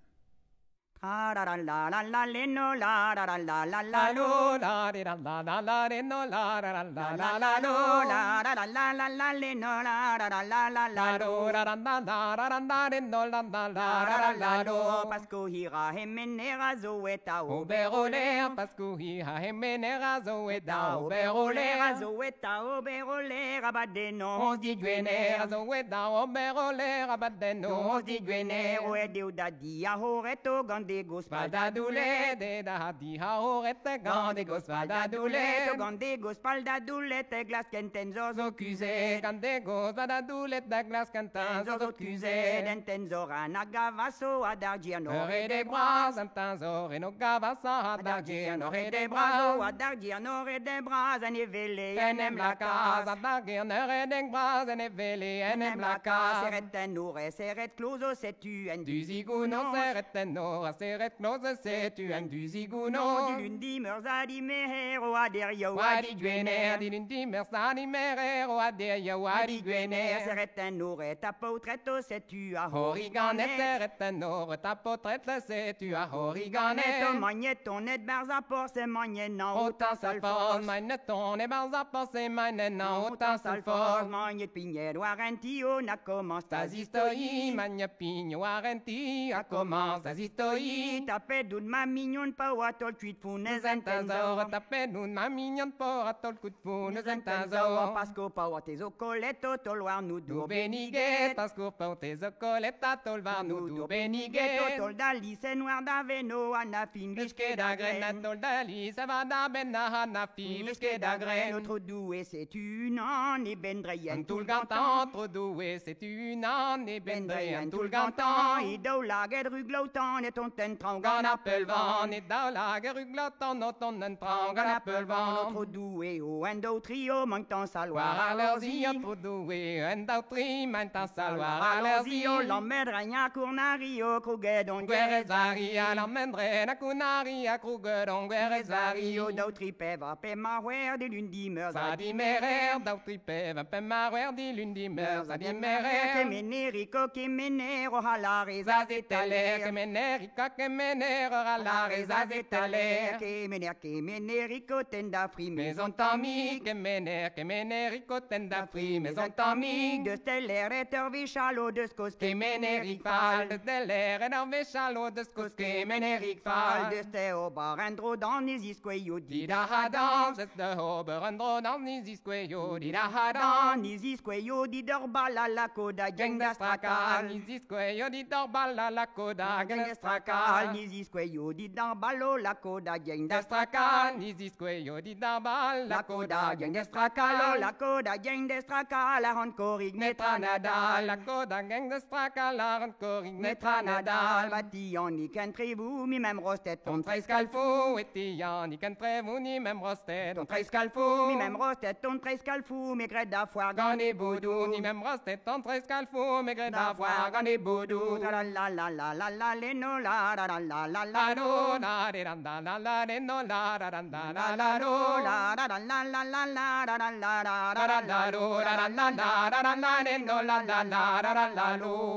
La la la la la la la la la la la la la lo la la la la la no la la la la la lo la la la la la la no la la la la la la lo la la la la la la no la la la la lo Pasco hira hemenera zoeta oberole Pasco hira hemenera zoeta oberole zoeta oberole rabadeno on dit duener zoeta oberole rabadeno on dit duener o deuda dia horeto gande Gospaldadoule, de da di haorette, gande gospaldadoule, gande gospaldadoule, te glas kentenzo zocuse, gande gospaldadoule, te glas kentenzo zocuse, dentenzo ranagavaso, adargiano, re de bras, antanzo, reno gavasa, adargiano, re de bras, adargiano, re de bras, anevele, enem la casa, adargiano, re de bras, anevele, enem la casa, seretenore, seret closo, setu, en du zigouno, seretenore, seret close, setu, en du zigouno, di lundi merzadi mehero, aderio, adi duener, di lundi merzadi mehero, aderio, adi duener, seretenore, tapotretto, setu, a horiganet, seretenore, tapotretto, setu, a horiganet, magneton, et barzapor, se magnenan, autant salfos, magneton, et barzapor, se magnenan, autant salfos, magnet pignet, warentio, na commence, tazistoi, magnet pignet, warenti, a commence, tazistoi, tapé d'une ma mignonne, pas ou à tol cuit de fou, nes entenzor, tapé d'une ma mignonne, pas à tol coup de fou, nes entenzor, pasco, pas ou à tes ocoletto, tolwar nous dour beniguet, pasco, pas ou tes ocoletta, tolwar nous dour beniguet, tol dali, c'est noir d'aveno, anafin, bisquet d'agren, tol dali, ça va d'abena, anafin, bisquet d'agren, notre doué, c'est une année bendreyen, tout le gantan, trop doué, c'est une année bendreyen, tout le gantan, idou la gueule ruglotan, et ton tentrang, en appel vent, et dans la gueule ruglotan, ton tentrang, en appel vent, notre doué, au endo trio, manquant saloir, à leurs yeux, trop doué, endo tri, manquant saloir, à leurs yeux, l'emmèdrenia, cournario, krugedon, guerezaria, l'emmèdrenia, cournaria, krugedon, guerezario, d'autri peva, pemawer, des lundi meurs, à dimerer, d'autri peva, pemawer, des lundi meurs, à dimerer, que menerico, que menero, halare, zazetaler, que menerico, que menero, halare, zazetaler, que menerico, tenda fri, maison tami, que menerico, tenda fri, maison tami, de stellaire, et tervichalo, de skos, que meneric fal, de stellaire, et tervichalo, de skos, que meneric fal, de steo, barandro, dans les isqueyo, dida hadan, de steo, barandro, dans les isqueyo, dida hadan, les isqueyo, didorbala, la coda, gang d'astrakal, les isqueyo, didorbala, la coda, gang d'astrakal, les isqueyo, didorbalo, la coda, gang d'astrakal, les isqueyo, didorbal, la coda, gang d'astrakal, la coda, gang d'astrakal, la rancorig, netra nadal, la coda, gang d'astrakal, la rancorig, netra nadal, batillon, ni qu'entrez-vous, mi même rostet, ton trescalfou, et tillon, ni qu'entrez-vous, ni même rostet, ton trescalfou, mi même rostet, ton trescalfou, mes grès d'affoire, gane boudou, ni même rostet, ton trescalfou, mes grès d'affoire, gane boudou, la la la la la la la no la la la la la la no la la la la la la no la la la la la la no la la la la la la la la la la la la la no la la la la la la la no la la la la la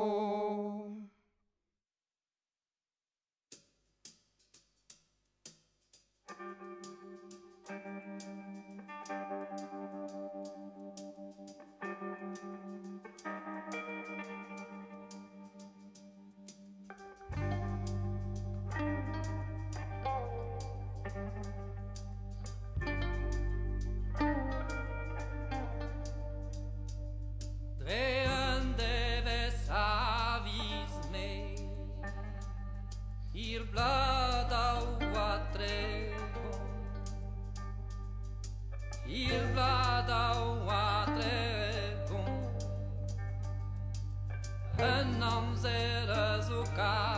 no. Drehen deves avis me, ir bladau atrevon, ir bladau atrevon, en am zere zucar.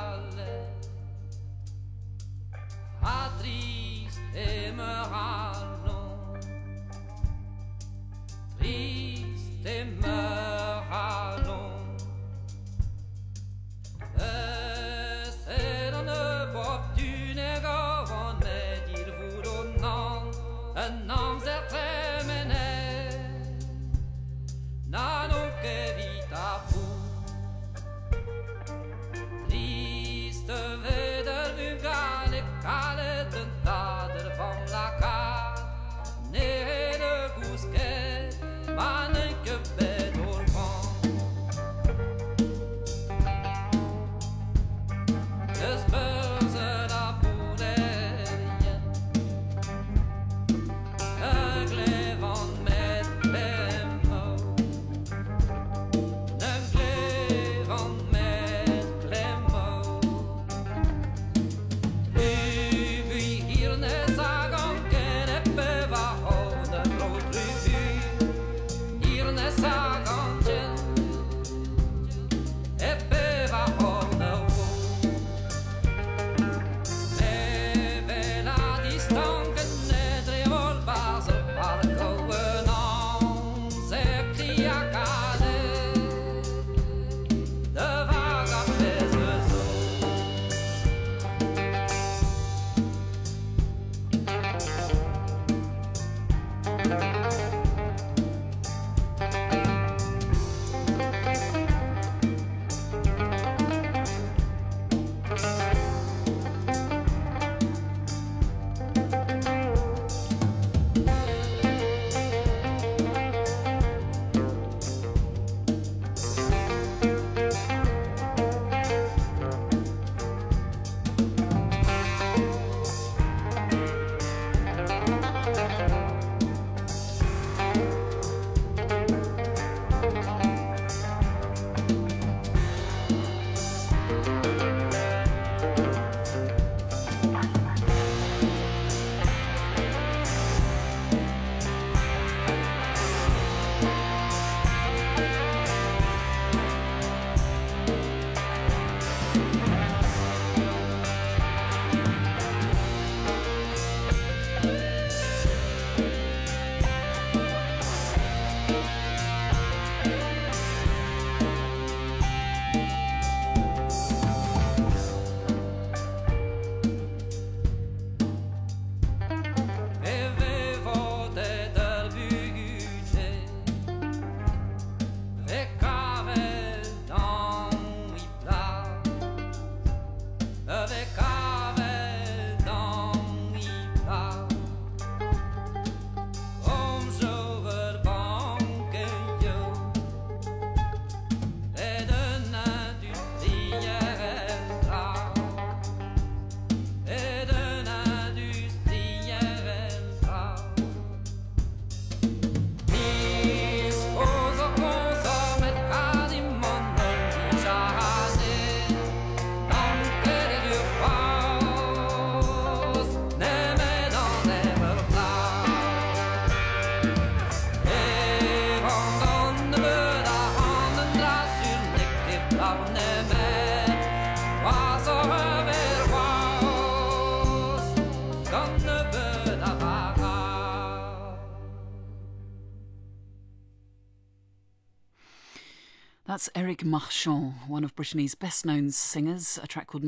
That's Eric Marchand, one of Brittany's best-known singers, a track called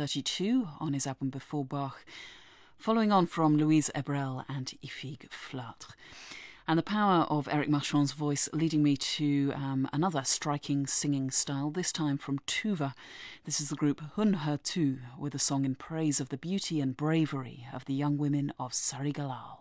1932 on his album Before Bach, following on from Louise Ebrel and Ifig Flatre. And the power of Eric Marchand's voice leading me to another striking singing style, this time from Tuva. This is the group Hun Her Tu, with a song in praise of the beauty and bravery of the young women of Sarigalal.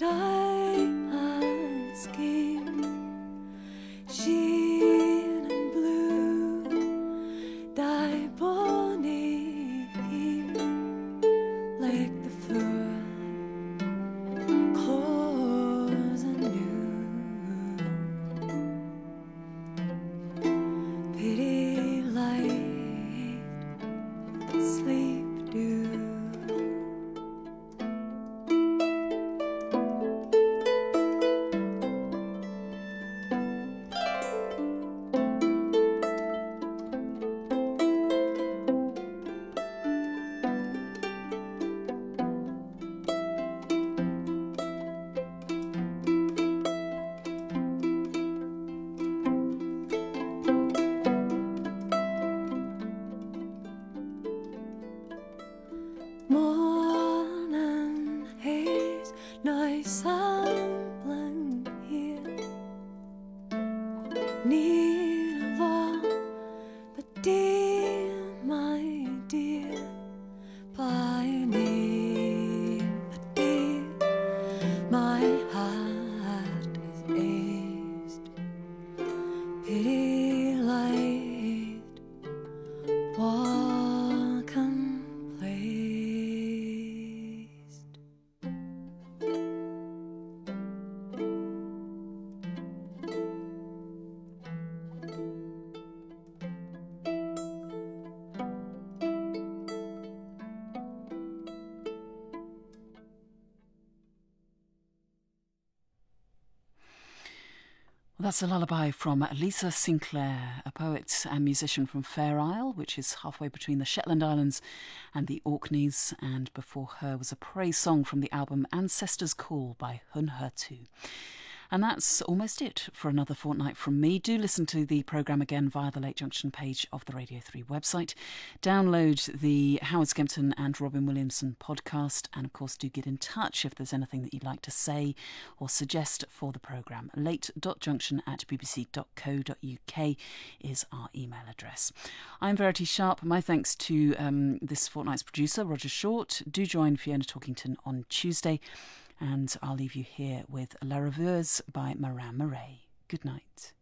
diamond skin, sheen and blue, die bonny like the floor, close anew. Pity light, sleep dew. Morning haze, nice and here. Need of all, but dear, my dear, by name, but dear, my heart is aced. Pity light, welcome placed. Well, that's a lullaby from Lisa Sinclair, a poet and musician from Fair Isle, which is halfway between the Shetland Islands and the Orkneys, and before her was a praise song from the album Ancestors Call by Hun Hertu. And that's almost it for another fortnight from me. Do listen to the programme again via the Late Junction page of the Radio 3 website. Download the Howard Skempton and Robin Williamson podcast. And of course, do get in touch if there's anything that you'd like to say or suggest for the programme. late.junction@bbc.co.uk is our email address. I'm Verity Sharp. My thanks to this fortnight's producer, Roger Short. Do join Fiona Talkington on Tuesday. And I'll leave you here with La Rêveuse by Marin Murray. Good night.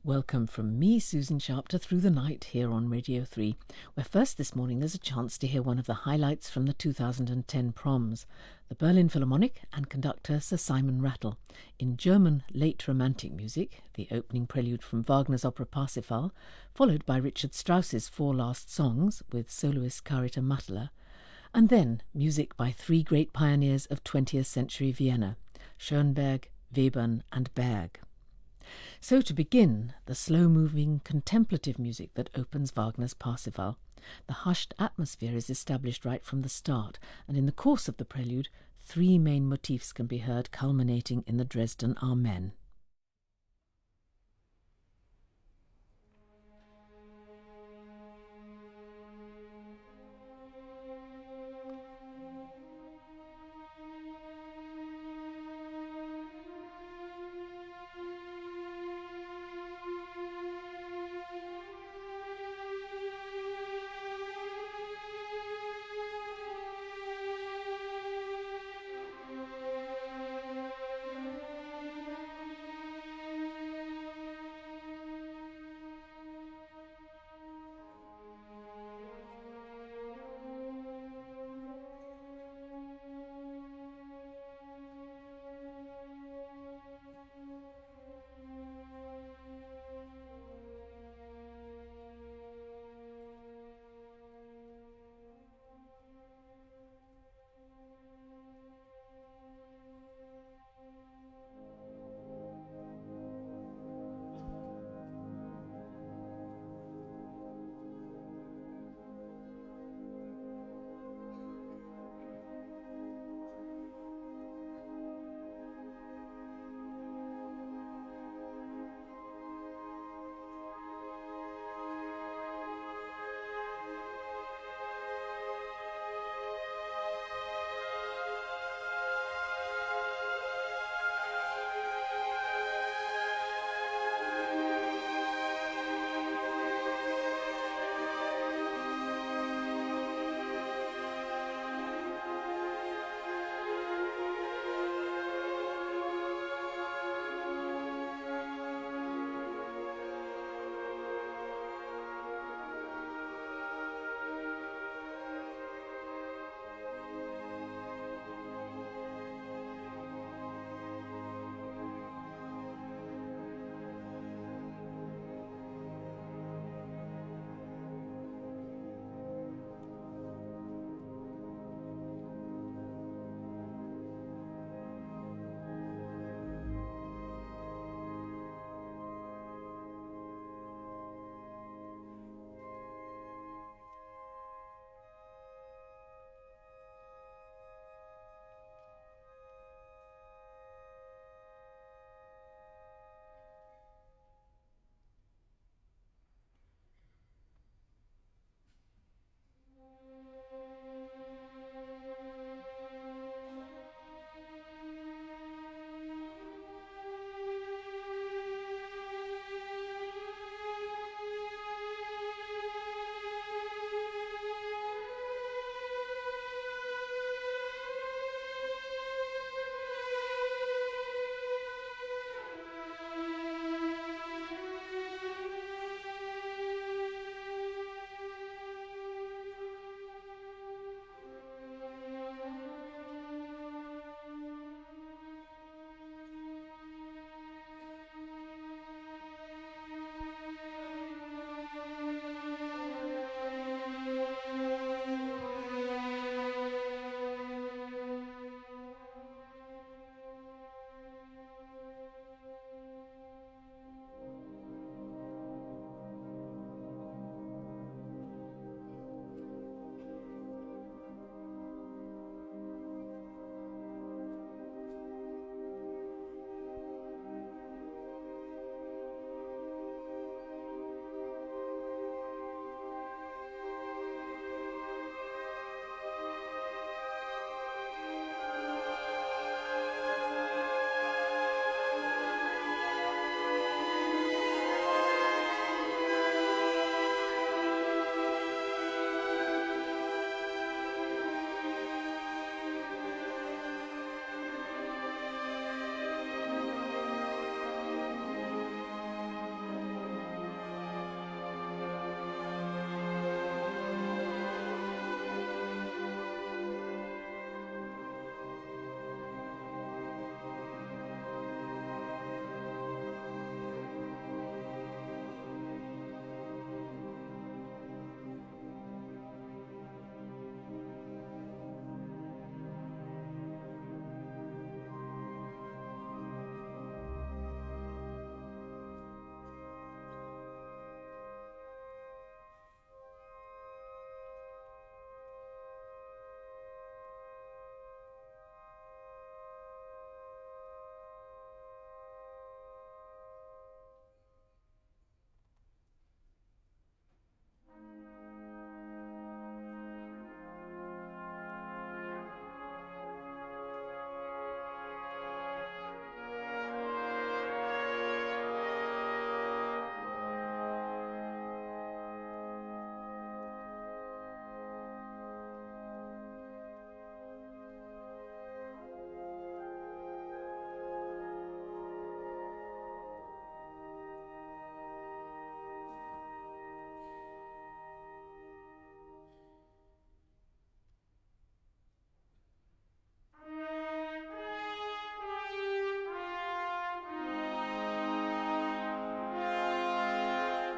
Welcome from me, Susan Sharp, to Through the Night here on Radio 3, where first this morning there's a chance to hear one of the highlights from the 2010 proms, the Berlin Philharmonic and conductor Sir Simon Rattle, in German late romantic music, the opening prelude from Wagner's opera Parsifal, followed by Richard Strauss's Four Last Songs with soloist Carita Mattela, and then music by three great pioneers of 20th century Vienna, Schoenberg, Webern and Berg. So to begin, the slow-moving, contemplative music that opens Wagner's Parsifal. The hushed atmosphere is established right from the start, and in the course of the prelude, three main motifs can be heard culminating in the Dresden Amen.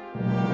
Thank you.